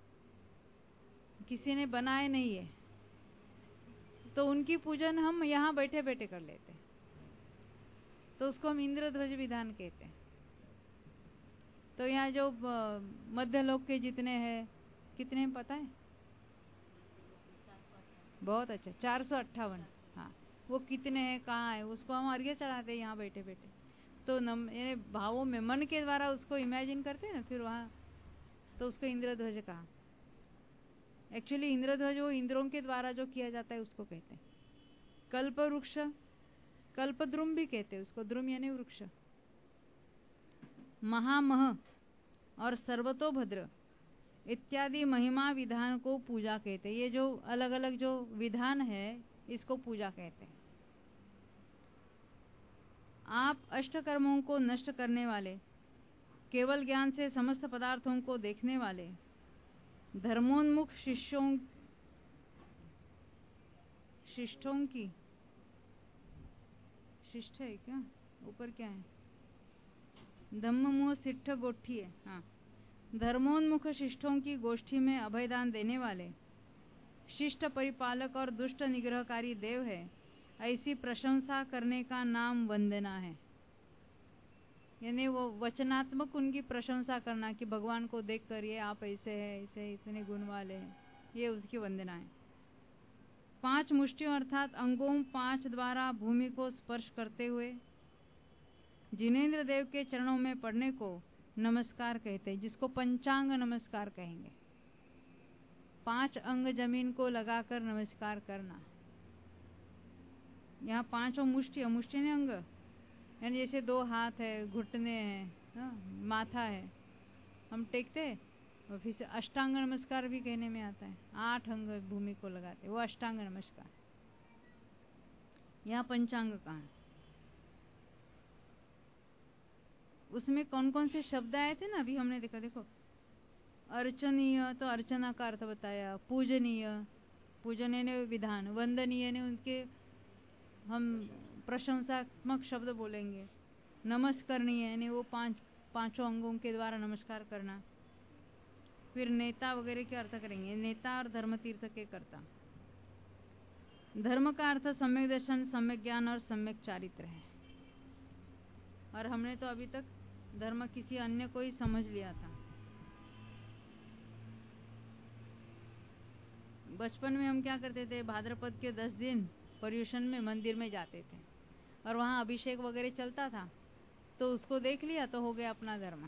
Speaker 1: किसी ने बनाए नहीं है, तो उनकी पूजन हम यहाँ बैठे बैठे कर लेते हैं, तो उसको हम इंद्रध्वज विधान कहते हैं। तो यहाँ जो मध्य लोक के जितने हैं, कितने हैं पता है? बहुत अच्छा, चार सौ अट्ठावन। हाँ, वो कितने हैं, कहाँ है, उसको हम अर्घ्य चढ़ाते हैं यहाँ बैठे बैठे। तो नम ये भावों में मन के द्वारा उसको इमेजिन करते हैं ना, फिर वहाँ तो उसको इंद्रध्वज कहा। एक्चुअली इंद्रध्वज वो इंद्रों के द्वारा जो किया जाता है उसको कहते हैं। कल्प वृक्ष, कल्पद्रुम भी कहते हैं उसको, द्रुम यानी वृक्ष। महामह और सर्वतोभद्र इत्यादि महिमा विधान को पूजा कहते हैं। ये जो अलग अलग जो विधान है इसको पूजा कहते हैं। आप अष्टकर्मों को नष्ट करने वाले, केवल ज्ञान से समस्त पदार्थों को देखने वाले, धर्मोन्मुख शिष्यों शिष्टों की शिष्ट है क्या, ऊपर क्या है, धम्ममुह सिट्ठ गोष्ठी है। हाँ, धर्मोन्मुख शिष्टों की गोष्ठी में अभयदान देने वाले, शिष्ट परिपालक और दुष्ट निग्रहकारी देव है, ऐसी प्रशंसा करने का नाम वंदना है। यानी वो वचनात्मक उनकी प्रशंसा करना कि भगवान को देखकर ये आप ऐसे हैं, ऐसे इतने गुण वाले हैं, ये उसकी वंदना है। पांच मुष्टियों अर्थात अंगों पांच द्वारा भूमि को स्पर्श करते हुए जिनेंद्र देव के चरणों में पड़ने को नमस्कार कहते हैं, जिसको पंचांग नमस्कार कहेंगे। पांच अंग जमीन को लगाकर नमस्कार करना। यहाँ पांचों मुष्टि, मुष्टि ने अंग, यानी जैसे दो हाथ है, घुटने हैं, माथा है, हम टेकते हैं, और फिर से अष्टांग नमस्कार भी कहने में आता है, आठ अंग भूमि को लगाते, वो अष्टांग नमस्कार। यहाँ पंचांग कहाँ है? उसमें कौन कौन से शब्द आए थे ना, अभी हमने देखा, देखो अर्चनीय तो अर्चना का अर्थ बताया, पूजनीय पूजनीय ने विधान, वंदनीय ने उनके हम प्रशंसात्मक शब्द बोलेंगे, नमस्करणीय यानी वो पांच पांचों अंगों के द्वारा नमस्कार करना। फिर नेता वगैरह के अर्थ करेंगे, नेता और धर्म तीर्थ के कर्ता। धर्म का अर्थ सम्यक दर्शन, सम्यक ज्ञान और सम्यक चारित्र है। और हमने तो अभी तक धर्म किसी अन्य को ही समझ लिया था। बचपन में हम क्या करते थे, भाद्रपद के दस दिन पर्युषण में मंदिर में जाते थे और वहाँ अभिषेक वगैरह चलता था, तो उसको देख लिया तो हो गया अपना धर्म।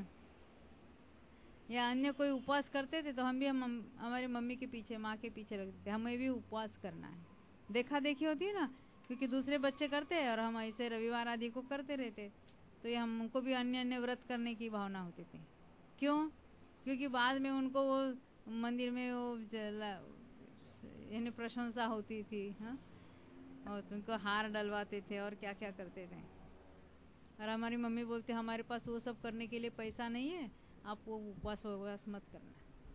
Speaker 1: या अन्य कोई उपवास करते थे तो हम भी हम हमारी मम्मी के पीछे, माँ के पीछे लगते थे, हमें भी उपवास करना है। देखा देखी होती है ना, क्योंकि दूसरे बच्चे करते हैं और हम ऐसे रविवार आदि को करते रहते, तो ये हमको भी अन्य अन्य व्रत करने की भावना होती थी। क्यों? क्योंकि बाद में उनको वो मंदिर में वो यानी प्रशंसा होती थी, हाँ, और उनको हार डलवाते थे और क्या क्या करते थे। और हमारी मम्मी बोलती हमारे पास वो सब करने के लिए पैसा नहीं है, आप वो उपवास उपवास मत करना।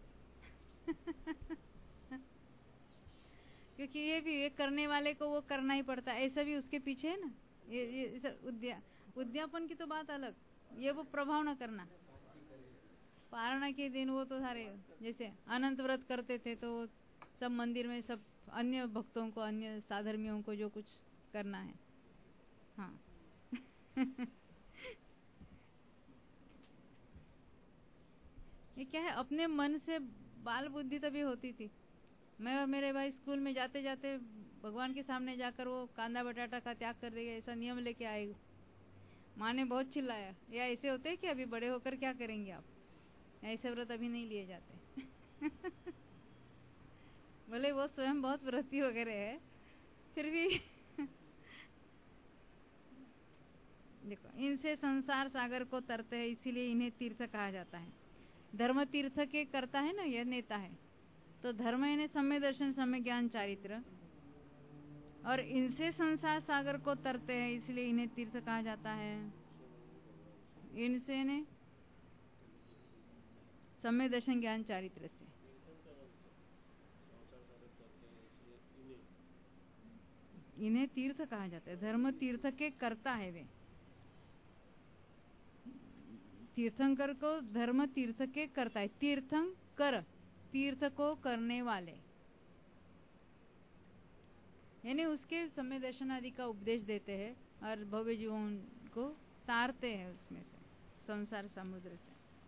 Speaker 1: क्योंकि ये भी ये करने वाले को वो करना ही पड़ता है, ऐसा भी उसके पीछे है ना। ये, ये उद्या उद्यापन की तो बात अलग, ये वो प्रभाव न करना। पारणा के दिन वो तो सारे जैसे अनंत व्रत करते थे, तो सब मंदिर में सब अन्य भक्तों को, अन्य साधर्मियों को जो कुछ करना है, हाँ। ये क्या है, अपने मन से बाल बुद्धि तभी होती थी। मैं और मेरे भाई स्कूल में जाते जाते भगवान के सामने जाकर वो कांदा बटाटा का त्याग कर देगा, ऐसा नियम लेके आए। माँ ने बहुत चिल्लाया, या ऐसे होते हैं कि अभी बड़े होकर क्या करेंगे आप, ऐसे व्रत अभी नहीं लिए जाते। भले वो स्वयं बहुत व्रती वगैरह है, फिर भी देखो, इनसे संसार सागर को तरते हैं, इसीलिए इन्हें तीर्थ कहा जाता है। धर्म तीर्थ के करता है ना, यह नेता है। तो धर्म यानी सम्य दर्शन, सम्य ज्ञान, चारित्र, और इनसे संसार सागर को तरते हैं, इसलिए इन्हें तीर्थ कहा जाता है। इनसे ने सम्य दर्शन, ज्ञान, चारित्र से इन्हें तीर्थ कहा जाता है। धर्म तीर्थ के करता है वे। तीर्थंकर को धर्म तीर्थ के करता है। तीर्थंकर, तीर्थ को करने वाले, यानी उसके सम्य दर्शन आदि का उपदेश देते हैं और भव्य जीवन को तारते हैं उसमें से, संसार समुद्र से।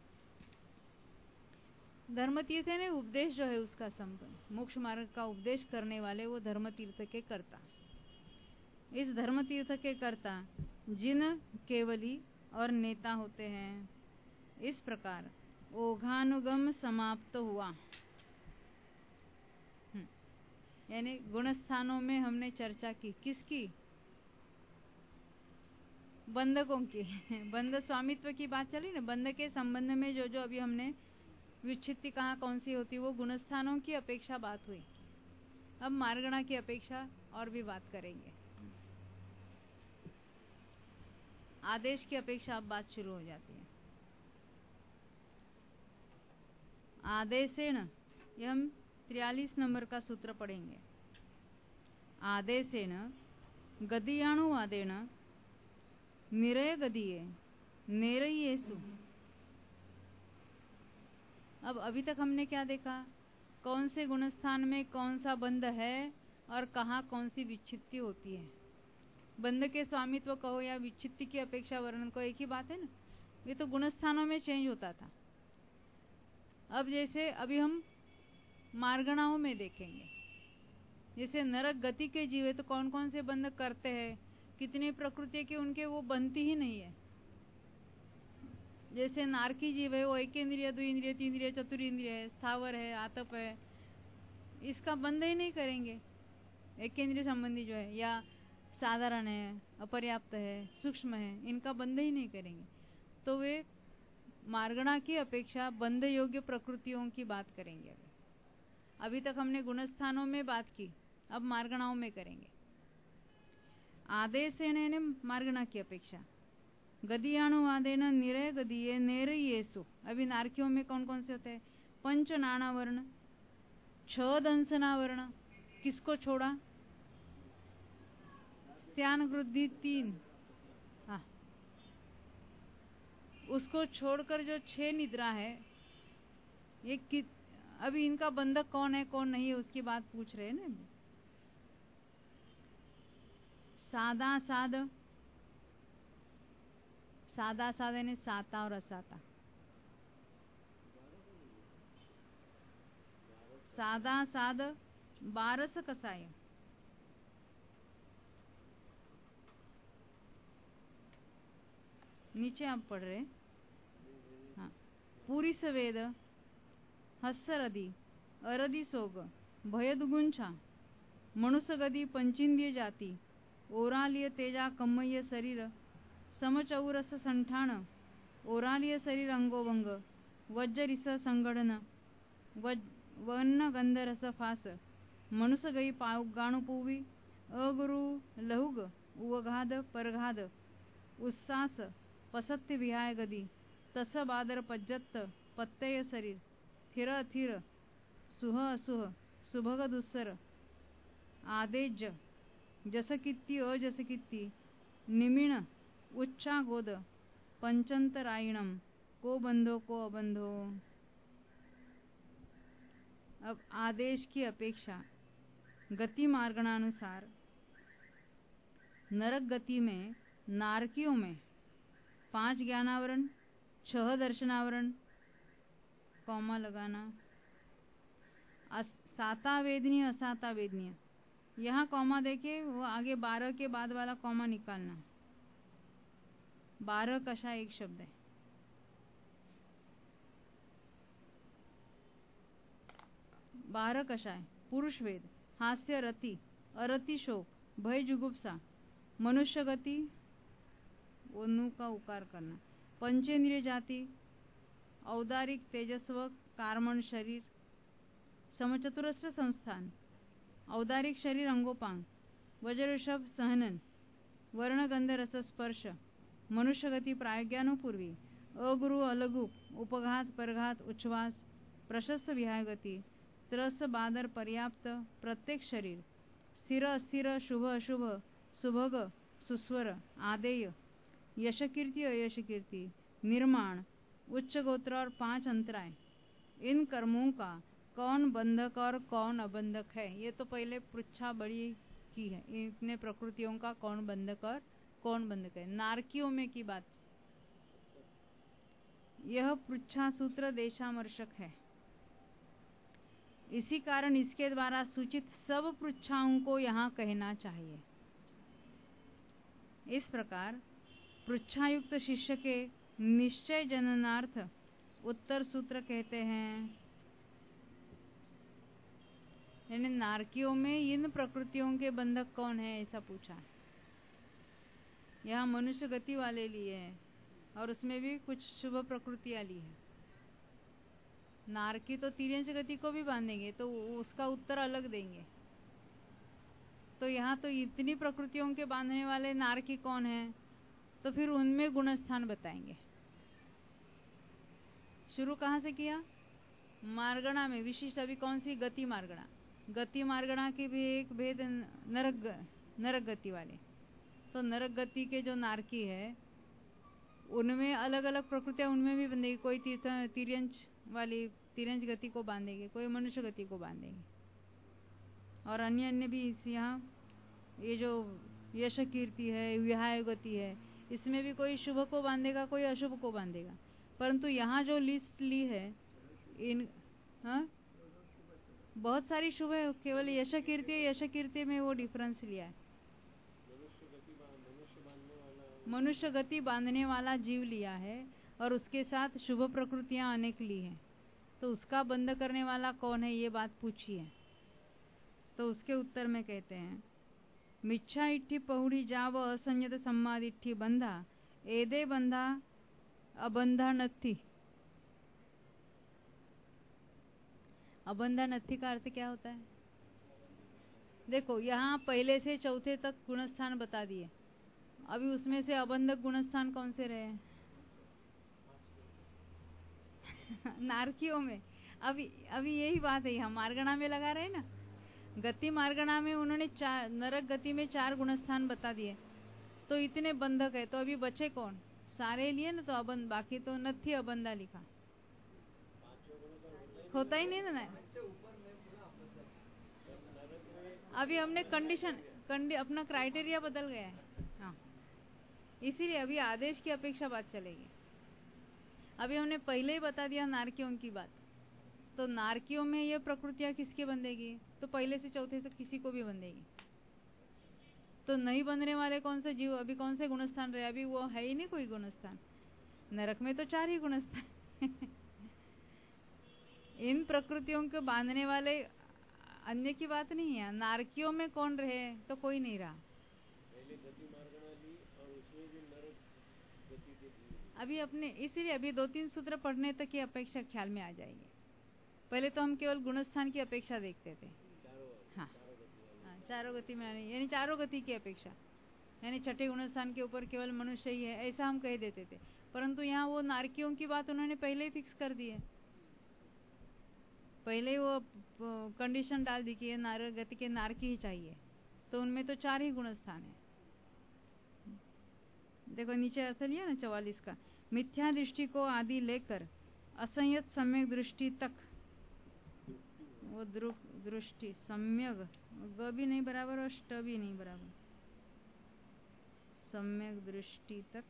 Speaker 1: धर्म तीर्थ ने उपदेश जो है उसका संपन्न, मोक्ष मार्ग का उपदेश करने वाले वो धर्म तीर्थ के कर्ता। इस धर्म तीर्थ के कर्ता जिन केवली और नेता होते हैं। इस प्रकार ओघानुगम समाप्त हुआ। यानी गुण स्थानों में हमने चर्चा की, किसकी? बंधकों की। बंध स्वामित्व की बात चली ना, बंध के संबंध में जो जो अभी हमने विच्छित्ति कहाँ कौन सी होती, वो गुणस्थानों की अपेक्षा बात हुई। अब मार्गणा की अपेक्षा और भी बात करेंगे। आदेश की अपेक्षा अब बात शुरू हो जाती है। आदेशेण, यह हम तिरालीस नंबर का सूत्र पढ़ेंगे। आदेशेण गदीयाणुवादेन निरय गदीये नेरयेसु। अब अभी तक हमने क्या देखा, कौन से गुणस्थान में कौन सा बंध है और कहाँ कौन सी विच्छित्ति होती है। बंध के स्वामित्व कहो या विच्छित्ति की अपेक्षा वर्णन को, एक ही बात है ना। ये तो गुणस्थानों में चेंज होता था। अब जैसे अभी हम मार्गणाओं में देखेंगे, जैसे नरक गति के जीव है तो कौन कौन से बंध करते हैं, कितनी प्रकृति के उनके वो बनती ही नहीं है। जैसे नारकी जीव है वो एक इंद्रिय, दो इंद्रिय, तीन इंद्रिय, चतुर्ंद्रिय है, स्थावर है, आतप है, इसका बंध ही नहीं करेंगे। एक इंद्रिय संबंधी जो है, या साधारण है, अपर्याप्त है, सूक्ष्म है, इनका बंध ही नहीं करेंगे। तो वे मार्गणा की अपेक्षा बंध योग्य प्रकृतियों की बात करेंगे। अभी अभी तक हमने गुणस्थानों में बात की, अब मार्गणाओं में करेंगे। आदेशेन मार्गणा की अपेक्षा, गदीयाणुवादेन निरय गदीये नेरयेसु। अभी नारकियों में कौन कौन से होते हैं? पंच नानावर्ण, छ दंसनावर्ण। किसको छोड़ा? स्त्यान वृद्धि तीन, हाँ, उसको छोड़कर जो छह निद्रा है, ये कि अभी इनका बंधक कौन है कौन नहीं है उसकी बात पूछ रहे हैं ना। सादा साद, सादा साद यानी साता और असाता। सादा साद बारस कसाय, नीचे आप पढ़ रहे, हाँ। पूरी सवेद, हस्सरदी, अरदी सोग, भयदुगुंछा, मनुष्यगदी, पंचिंद्रिय जाति, ओरालिय तेजा कम्मय शरीर, समचौरस संठान, ओरालिय शरीर अंगोभंग, वज्जरिस संगठन, वन्न गंधरस फास, मनुष्य गई गाणुपूवी, अगुरु लहुग, उवघाद परघाद, उस्सास, पसत्य विहाय गदी, तस बादर पज्जत, पत्तय शरीर, थिर अथिर, सुह असुह, सुभग दुस्सर, आदेज, जसकित्ती अजसकित्ती, निमिण, उच्चा गोद, पंचंतरायणम, को बंधो को अबंधो। अब आदेश की अपेक्षा गति मार्गणानुसार नरक गति में, नारकियों में पांच ज्ञानावरण, छह दर्शनावरण, कौमा लगाना, साता वेदनीय, असाता वेदनीय, यहाँ कौमा देखे, वो आगे बारह के बाद वाला कौमा निकालना। बारह कशा एक शब्द है। बारह कषाय, पुरुष वेद, हास्य रति, अरति शोक, भय जुगुप्सा, मनुष्य गति, वो नु का उकार करना, पंचेंद्रिय जाति, औदारिक तेजस्व कार्मण शरीर, समचतुरस्र संस्थान, औदारिक शरीर अंगोपांग, वज्रऋषभ सहनन, वर्णगंध रस स्पर्श, मनुष्यगति प्राज्ञानुपूर्वी, अगुरु अलघु, उपघात परघात उच्छ्वास, प्रशस्त विहायगति, त्रस बादर पर्याप्त, प्रत्येक शरीर, स्थिर अस्थिर, शुभ अशुभ, सुभग सुस्वर, आदेय, यशकीर्ति अयशकीर्ति, निर्माण, उच्च गोत्र और पांच अंतराय, इन कर्मों का कौन बंधक और कौन अबंधक है? ये तो पहले पृच्छा बड़ी की है, इतने प्रकृतियों का कौन बंधक और कौन बंधक है। नारकियों में की बात, यह पृच्छा सूत्र देशामर्शक है। इसी कारण इसके द्वारा सूचित सब पृच्छाओं को यहाँ कहना चाहिए। इस प्रकार पृच्छायुक्त शिष्य के निश्चय जननार्थ उत्तर सूत्र कहते हैं। यानी नारकियों में इन प्रकृतियों के बंधक कौन है, ऐसा पूछा। यहाँ मनुष्य गति वाले लिए है और उसमें भी कुछ शुभ प्रकृतियां ली है। नारकी तो तिर्यंश गति को भी बांधेंगे, तो उसका उत्तर अलग देंगे। तो यहाँ तो इतनी प्रकृतियों के बांधने वाले नारकी कौन है, तो फिर उनमें गुणस्थान बताएंगे। शुरू कहाँ से किया? मार्गणा में विशिष्ट। अभी कौन सी? गति मार्गणा। गति मार्गणा की भी एक भेद नरक नरक गति वाले। तो नरक गति के जो नारकी है उनमें अलग अलग प्रकृतियां उनमें भी बंधेगी। कोई तिर्यंश वाली तिर्यंश गति को बांधेगी, कोई मनुष्य गति को बांधेगी, और अन्य अन्य भी। इस यहाँ ये जो यश कीर्ति है, विहाय गति है, इसमें भी कोई शुभ को बांधेगा, कोई अशुभ को बांधेगा। परंतु यहाँ जो लिस्ट ली है इन हाँ बहुत सारी शुभ है, केवल यश कीर्ति यश कीर्ति में वो डिफरेंस लिया है। मनुष्य गति बांधने वाला जीव लिया है और उसके साथ शुभ प्रकृतियां अनेक ली हैं। तो उसका बंध करने वाला कौन है, ये बात पूछी है। तो उसके उत्तर में कहते हैं, मिच्छा इट्ठी पहुड़ी जाव असंयत सम्माद इट्ठी बंधा, एदे बंधा अबंधा नथी। अबंधा नथी का अर्थ क्या होता है? देखो यहाँ पहले से चौथे तक गुणस्थान बता दिए। अभी उसमें से अबंधक गुणस्थान कौन से रहे? नारकियों में। अभी अभी यही बात है, हम मार्गणा में लगा रहे हैं ना। गति मार्गणा में उन्होंने चार, नरक गति में चार गुणस्थान बता दिए, तो इतने बंधक है। तो अभी बचे कौन? सारे लिए ना, तो अबंध, बाकी तो नथी अबंधा लिखा। होता ही नहीं ना। अभी हमने कंडीशन कंडी अपना क्राइटेरिया बदल गया है। हाँ, इसीलिए अभी आदेश की अपेक्षा बात चलेगी। अभी हमने पहले ही बता दिया नारकियों की बात। तो नारकियों में ये प्रकृतियां किसके बंधेगी? तो पहले से चौथे तक किसी को भी बंधेगी। तो नहीं बंधने वाले कौन से जीव? अभी कौन से गुणस्थान रहे? अभी वो है ही नहीं कोई गुणस्थान। नरक में तो चार ही गुणस्थान। इन प्रकृतियों के बांधने वाले अन्य की बात नहीं है। नारकियों में कौन रहे? तो कोई नहीं रहा। अभी अपने इसीलिए अभी दो तीन सूत्र पढ़ने तक की अपेक्षा ख्याल में आ जाएगी। पहले तो हम केवल गुणस्थान की अपेक्षा देखते थे। हाँ हाँ, चारों गति में आने, यानी चारों गति की अपेक्षा, यानी छठे गुणस्थान के ऊपर केवल मनुष्य ही है, ऐसा हम कह देते थे। परंतु यहाँ वो नारकियों की बात उन्होंने पहले ही फिक्स कर दी है। पहले वो कंडीशन डाल दी कि ये नार गति के नारकी ही चाहिए। तो उनमें तो चार ही गुणस्थान है। देखो नीचे अर्थ लिया ना चौवालीस का, मिथ्या दृष्टि को आदि लेकर असंयत सम्यक दृष्टि तक, वो दृष्टि सम्यक, ग भी नहीं बराबर और ष्ट भी नहीं बराबर, सम्यक दृष्टि तक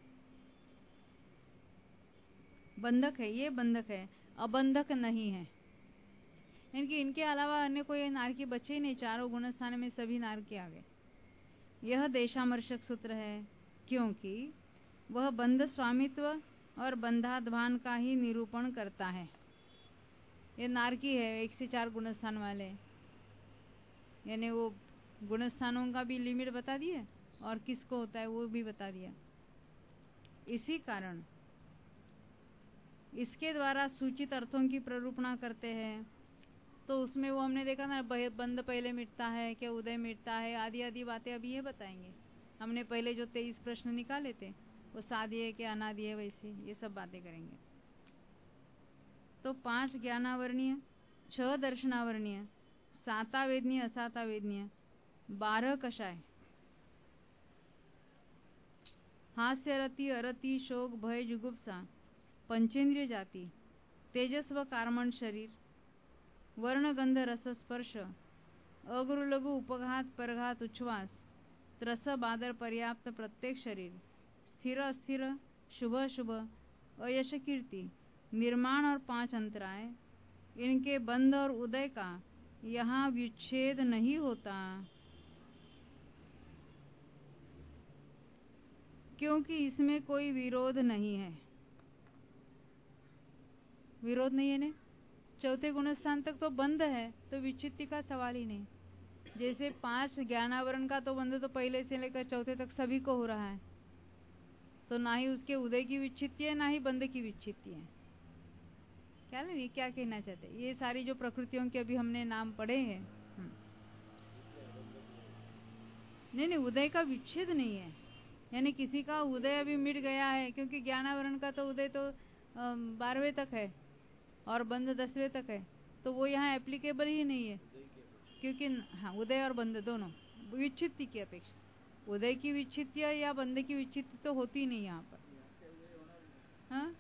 Speaker 1: बंधक है। ये बंधक है, अबंधक नहीं है। इनकी इनके अलावा अन्य कोई नारकी बचे ही नहीं। चारों गुणस्थान में सभी नारकी आ गए। यह देशामर्शक सूत्र है, क्योंकि वह बंध स्वामित्व और बंधाध्वान का ही निरूपण करता है। ये नारकी है एक से चार गुणस्थान वाले, यानी वो गुणस्थानों का भी लिमिट बता दिए और किसको होता है वो भी बता दिया। इसी कारण इसके द्वारा सूचित अर्थों की प्ररूपणा करते हैं। तो उसमें वो हमने देखा ना, बंद पहले मिटता है क्या, उदय मिटता है, आदि आदि बातें अभी ये बताएंगे। हमने पहले जो तेईस प्रश्न निकाले थे वो सादी है कि अनादि है, वैसे ये सब बातें करेंगे। तो पांच ज्ञानावरणीय, छह दर्शनावरणीय, सातावेदनीय असातावेदनीय, बारह कषाय, हास्य रति अरति शोक भय जुगुप्सा, पंचेंद्रिय जाति, तेजस्व कार्मण शरीर, वर्ण गंध रस स्पर्श, अगुरु लघु उपघात परघात उच्छ्वास, त्रस बादर पर्याप्त प्रत्येक शरीर, स्थिर अस्थिर शुभ शुभ अयश कीर्ति, निर्माण और पांच अंतराय, इनके बंध और उदय का यहाँ विच्छेद नहीं होता, क्योंकि इसमें कोई विरोध नहीं है। विरोध नहीं है ने चौथे गुणस्थान तक तो बंद है, तो विच्छित्ति का सवाल ही नहीं। जैसे पांच ज्ञानावरण का तो बंद तो पहले से लेकर चौथे तक सभी को हो रहा है, तो ना ही उसके उदय की विच्छित्ति है ना ही बंद की विच्छित्ति है। क्या नहीं, क्या कहना चाहते, ये सारी जो प्रकृतियों के अभी हमने नाम पढ़े हैं, नहीं नहीं उदय का विच्छेद नहीं है, यानी किसी का उदय अभी मिट गया है, क्योंकि ज्ञानावरण का तो उदय तो बारहवें तक है और बंद दसवें तक है, तो वो यहाँ एप्लीकेबल ही नहीं है, क्योंकि हाँ उदय और बंद दोनों विच्छित्ति की अपेक्षा, उदय की विच्छित्ति या बंद की विच्छित्ति तो होती नहीं यहाँ पर। हाँ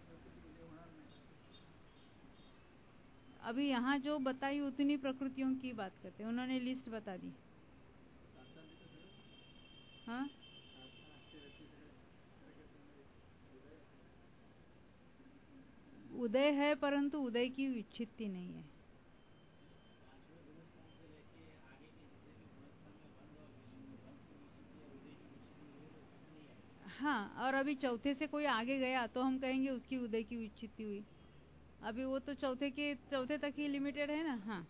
Speaker 1: अभी यहाँ जो बताई उतनी प्रकृतियों की बात करते हैं, उन्होंने लिस्ट बता दी। हाँ उदय है परंतु उदय की विच्छित्ति नहीं है। हाँ और अभी चौथे से कोई आगे गया तो हम कहेंगे उसकी उदय की विच्छित्ति हुई, अभी वो तो चौथे के चौथे तक ही लिमिटेड है ना। हाँ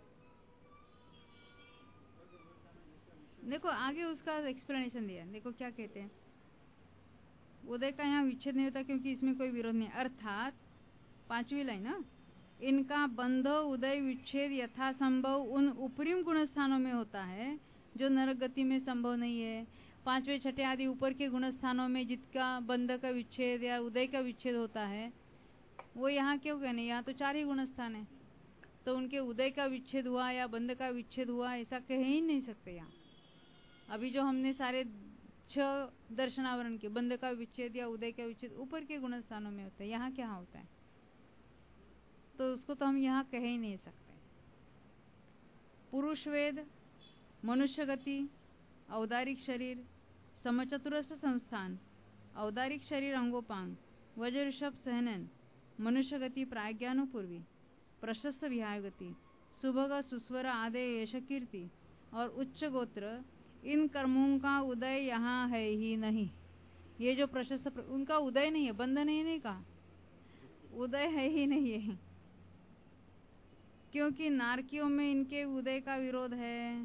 Speaker 1: देखो आगे उसका एक्सप्लेनेशन दिया, देखो क्या कहते हैं, उदय का यहाँ विच्छेद नहीं होता क्योंकि इसमें कोई विरोध नहीं, अर्थात पांचवी लाइन ना, इनका बंध उदय विच्छेद यथासंभव उन उपरिम गुण स्थानों में होता है जो नरक गति में संभव नहीं है। पांचवे छठे आदि ऊपर के गुण स्थानों में जिसका बंध का विच्छेद या उदय का विच्छेद होता है, वो यहाँ क्यों कहने, यहाँ तो चार ही गुण स्थान है, तो उनके उदय का विच्छेद हुआ या बंध का विच्छेद हुआ ऐसा कह ही नहीं सकते। यहाँ अभी जो हमने सारे छह दर्शनावरण के बंध का विच्छेद या उदय का विच्छेद ऊपर के गुण स्थानों में होता है, यहाँ क्या होता है, तो उसको तो हम यहाँ कह ही नहीं सकते। पुरुष वेद, मनुष्य गति, औदारिक शरीर, समचतुरस्र संस्थान, औदारिक शरीर अंगोपांग, वज्र ऋषभ सहनन, मनुष्य गति प्राज्ञानुपूर्वी, प्रशस्त विहाय गति, सुभग सुस्वर आदय यश कीर्ति और उच्च गोत्र, इन कर्मों का उदय यहाँ है ही नहीं। ये जो प्रशस्त प्र... उनका उदय नहीं है, बंध नहीं, नहीं कहा, उदय है ही नहीं है, क्योंकि नारकियों में इनके उदय का विरोध है,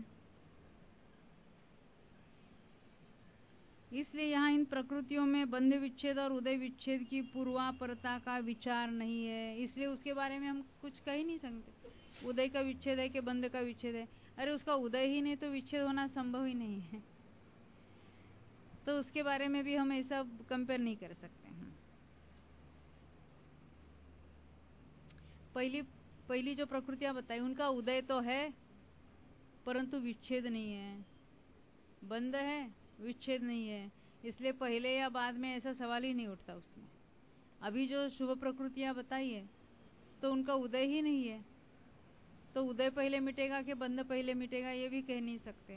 Speaker 1: इसलिए यहाँ इन प्रकृतियों में बंध विच्छेद और उदय विच्छेद की पूर्वापरता का विचार नहीं है, इसलिए उसके बारे में हम कुछ कह ही नहीं सकते। उदय का विच्छेद है कि बंध का विच्छेद है, अरे उसका उदय ही नहीं तो विच्छेद होना संभव ही नहीं है, तो उसके बारे में भी हम ऐसा कंपेयर नहीं कर सकते हैं। पहली पहली जो प्रकृतियां बताई उनका उदय तो है परंतु विच्छेद नहीं है, बंध है विच्छेद नहीं है, इसलिए पहले या बाद में ऐसा सवाल ही नहीं उठता उसमें। अभी जो शुभ प्रकृतियां बताई है तो उनका उदय ही नहीं है, तो उदय पहले मिटेगा कि बंध पहले मिटेगा ये भी कह नहीं सकते।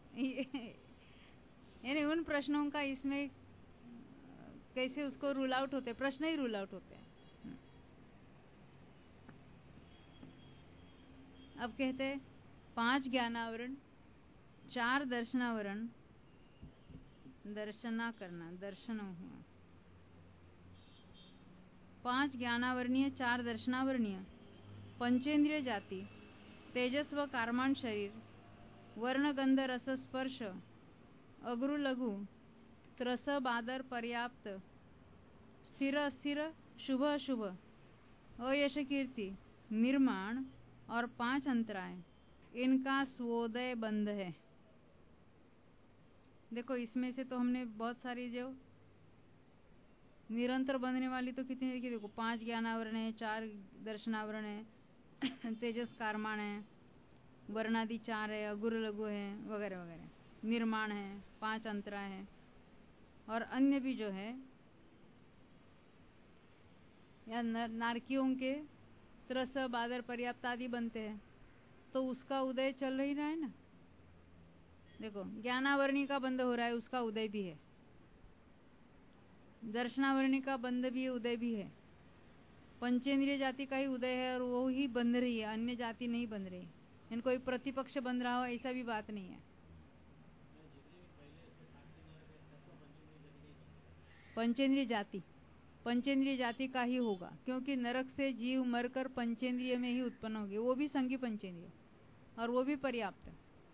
Speaker 1: यानी उन प्रश्नों का इसमें कैसे उसको रूल आउट होते, प्रश्न ही रूल आउट होते हैं। अब कहते हैं पांच ज्ञानावरण, चार दर्शनावरण, दर्शना करना, दर्शन हुआ, पांच ज्ञानावरणीय, चार दर्शनावरणीय, पंचेंद्रिय जाति, तेजस्व कार्माण शरीर, वर्ण गंध रस स्पर्श, अगुरु लघु, त्रस बादर पर्याप्त, स्थिर अस्थिर शुभ अशुभ, अयश कीर्ति, निर्माण और पांच अंतराय, इनका स्वोदय बंध है। देखो इसमें से तो हमने बहुत सारी जो निरंतर बंधने वाली तो कितनी देखी, देखो पांच ज्ञानावरण है, चार दर्शनावरण है, तेजस कारमान है, वर्णादि चार है, अगुर लघु है, वगैरह वगैरह, निर्माण है, पांच अंतराय है, और अन्य भी जो है या नारकियों के त्रस बादर पर्याप्त आदि बनते हैं, तो उसका उदय चल ही रहा है ना। देखो ज्ञानावरणी का बंध हो रहा है, उसका उदय भी है, दर्शनावरणी का बंध भी है, उदय भी है, पंचेंद्रिय जाति का ही उदय है और वो ही बंध रही है, अन्य जाति नहीं बंध रही। इन कोई प्रतिपक्ष बंध रहा हो ऐसा भी बात नहीं है। पंचेंद्रिय जाति पंचेंद्रिय जाति का ही होगा, क्योंकि नरक से जीव मरकर पंचेंद्रिय में ही उत्पन्न होगी, वो भी संगी पंचेंद्रिय, और वो भी पर्याप्त है।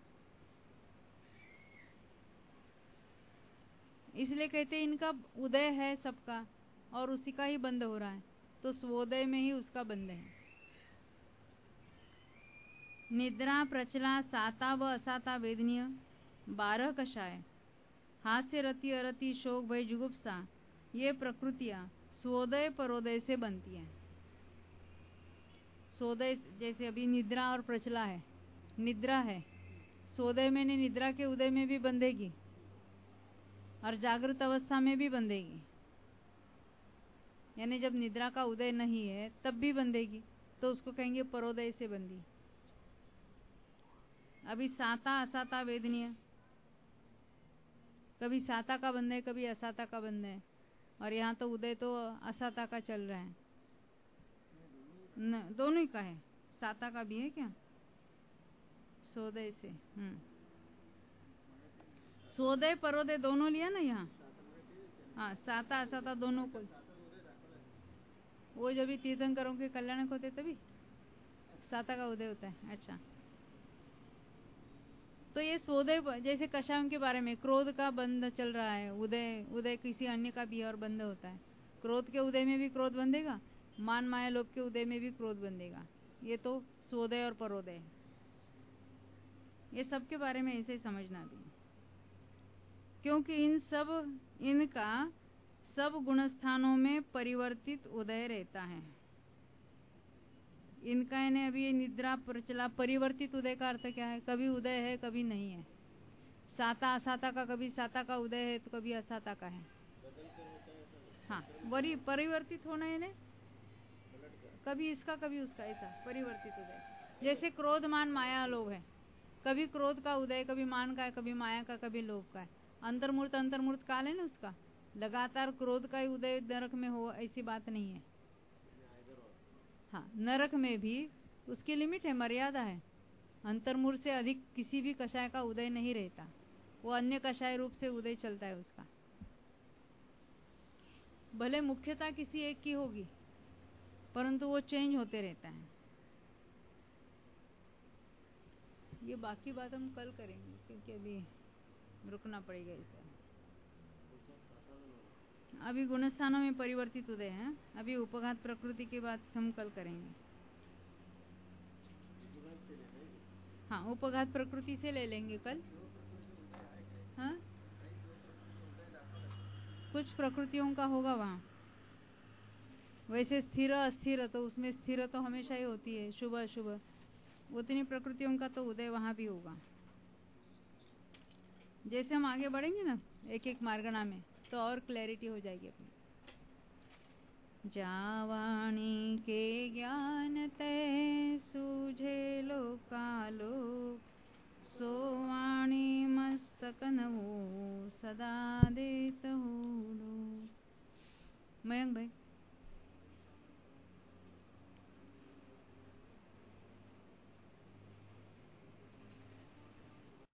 Speaker 1: इसलिए कहते हैं इनका उदय है सबका और उसी का ही बंध हो रहा है, तो स्वोदय में ही उसका बंध है। निद्रा, प्रचला, साता व असाता वेदनीय, बारह कषाय, हास्य, रति, अरति, शोक, भय, जुगुप्सा, ये प्रकृतियां स्वोदय परोदय से बनती हैं। स्वोदय जैसे अभी निद्रा और प्रचला है, निद्रा है, स्वोदय में ने निद्रा के उदय में भी बंधेगी और जागृत अवस्था में भी बंधेगी, यानी जब निद्रा का उदय नहीं है तब भी बंधेगी, तो उसको कहेंगे परोदय से बंधी। अभी साता असाता वेदनीय, कभी साता का बंध है, कभी असाता का बंध है, और यहाँ तो उदय तो असाता का चल रहा है न, दोनों ही का है, साता का भी है क्या, स्वोदय से। हम्म स्वोदय परोदय दोनों लिया ना यहाँ। हाँ, साता असाता दोनों को, वो जब भी तीर्थंकरों के कल्याणक होते तभी साता का उदय होता है। अच्छा, तो ये स्वोदय जैसे कषायों के बारे में, क्रोध का बंध चल रहा है, उदय उदय किसी अन्य का भी और बंध होता है, क्रोध के उदय में भी क्रोध बंधेगा, मान माया लोभ के उदय में भी क्रोध बंधेगा, ये तो स्वोदय और परोदय, ये सब के बारे में ऐसे समझना भी, क्योंकि इन सब इनका सब गुणस्थानों में परिवर्तित उदय रहता है। इनका यानी अभी ये निद्रा, प्रचला, परिवर्तित उदय का अर्थ क्या है, कभी उदय है कभी नहीं है। साता असाता का कभी साता का उदय है तो कभी असाता का है। हाँ, वरी परिवर्तित होना है ना, कभी इसका कभी उसका, ऐसा परिवर्तित उदय। जैसे क्रोध मान माया लोभ है, कभी क्रोध का उदय कभी मान का है, कभी माया का, कभी लोभ का है। अंतर्मूर्त अंतर्मूर्त काल है ना उसका, लगातार क्रोध का ही उदय नरक में हो ऐसी बात नहीं है। हाँ, नरक में भी उसकी लिमिट है, मर्यादा है, अंतर्मूर्त से अधिक किसी भी कषाय का उदय नहीं रहता, वो अन्य कषाय रूप से उदय चलता है उसका, भले मुख्यता किसी एक की होगी परंतु वो चेंज होते रहता है। ये बाकी बात हम कल करेंगे क्योंकि अभी रुकना पड़ेगा इसे। अभी गुणस्थानों में परिवर्तित उदय है, अभी उपघात प्रकृति की बात हम कल करेंगे। हाँ, उपघात प्रकृति से ले लेंगे कल। हाँ, कुछ प्रकृतियों का होगा वहाँ, वैसे स्थिर अस्थिर तो उसमें स्थिर तो हमेशा ही होती है, शुभ अशुभ, उतनी प्रकृतियों का तो उदय वहाँ भी होगा। जैसे हम आगे बढ़ेंगे ना एक एक मार्गणा में तो और क्लैरिटी हो जाएगी अपनी। जावाणी के ज्ञान ते सूझे लोकालोक, सोवाणी मस्तक नवो सदा देत हो। मयंक भाई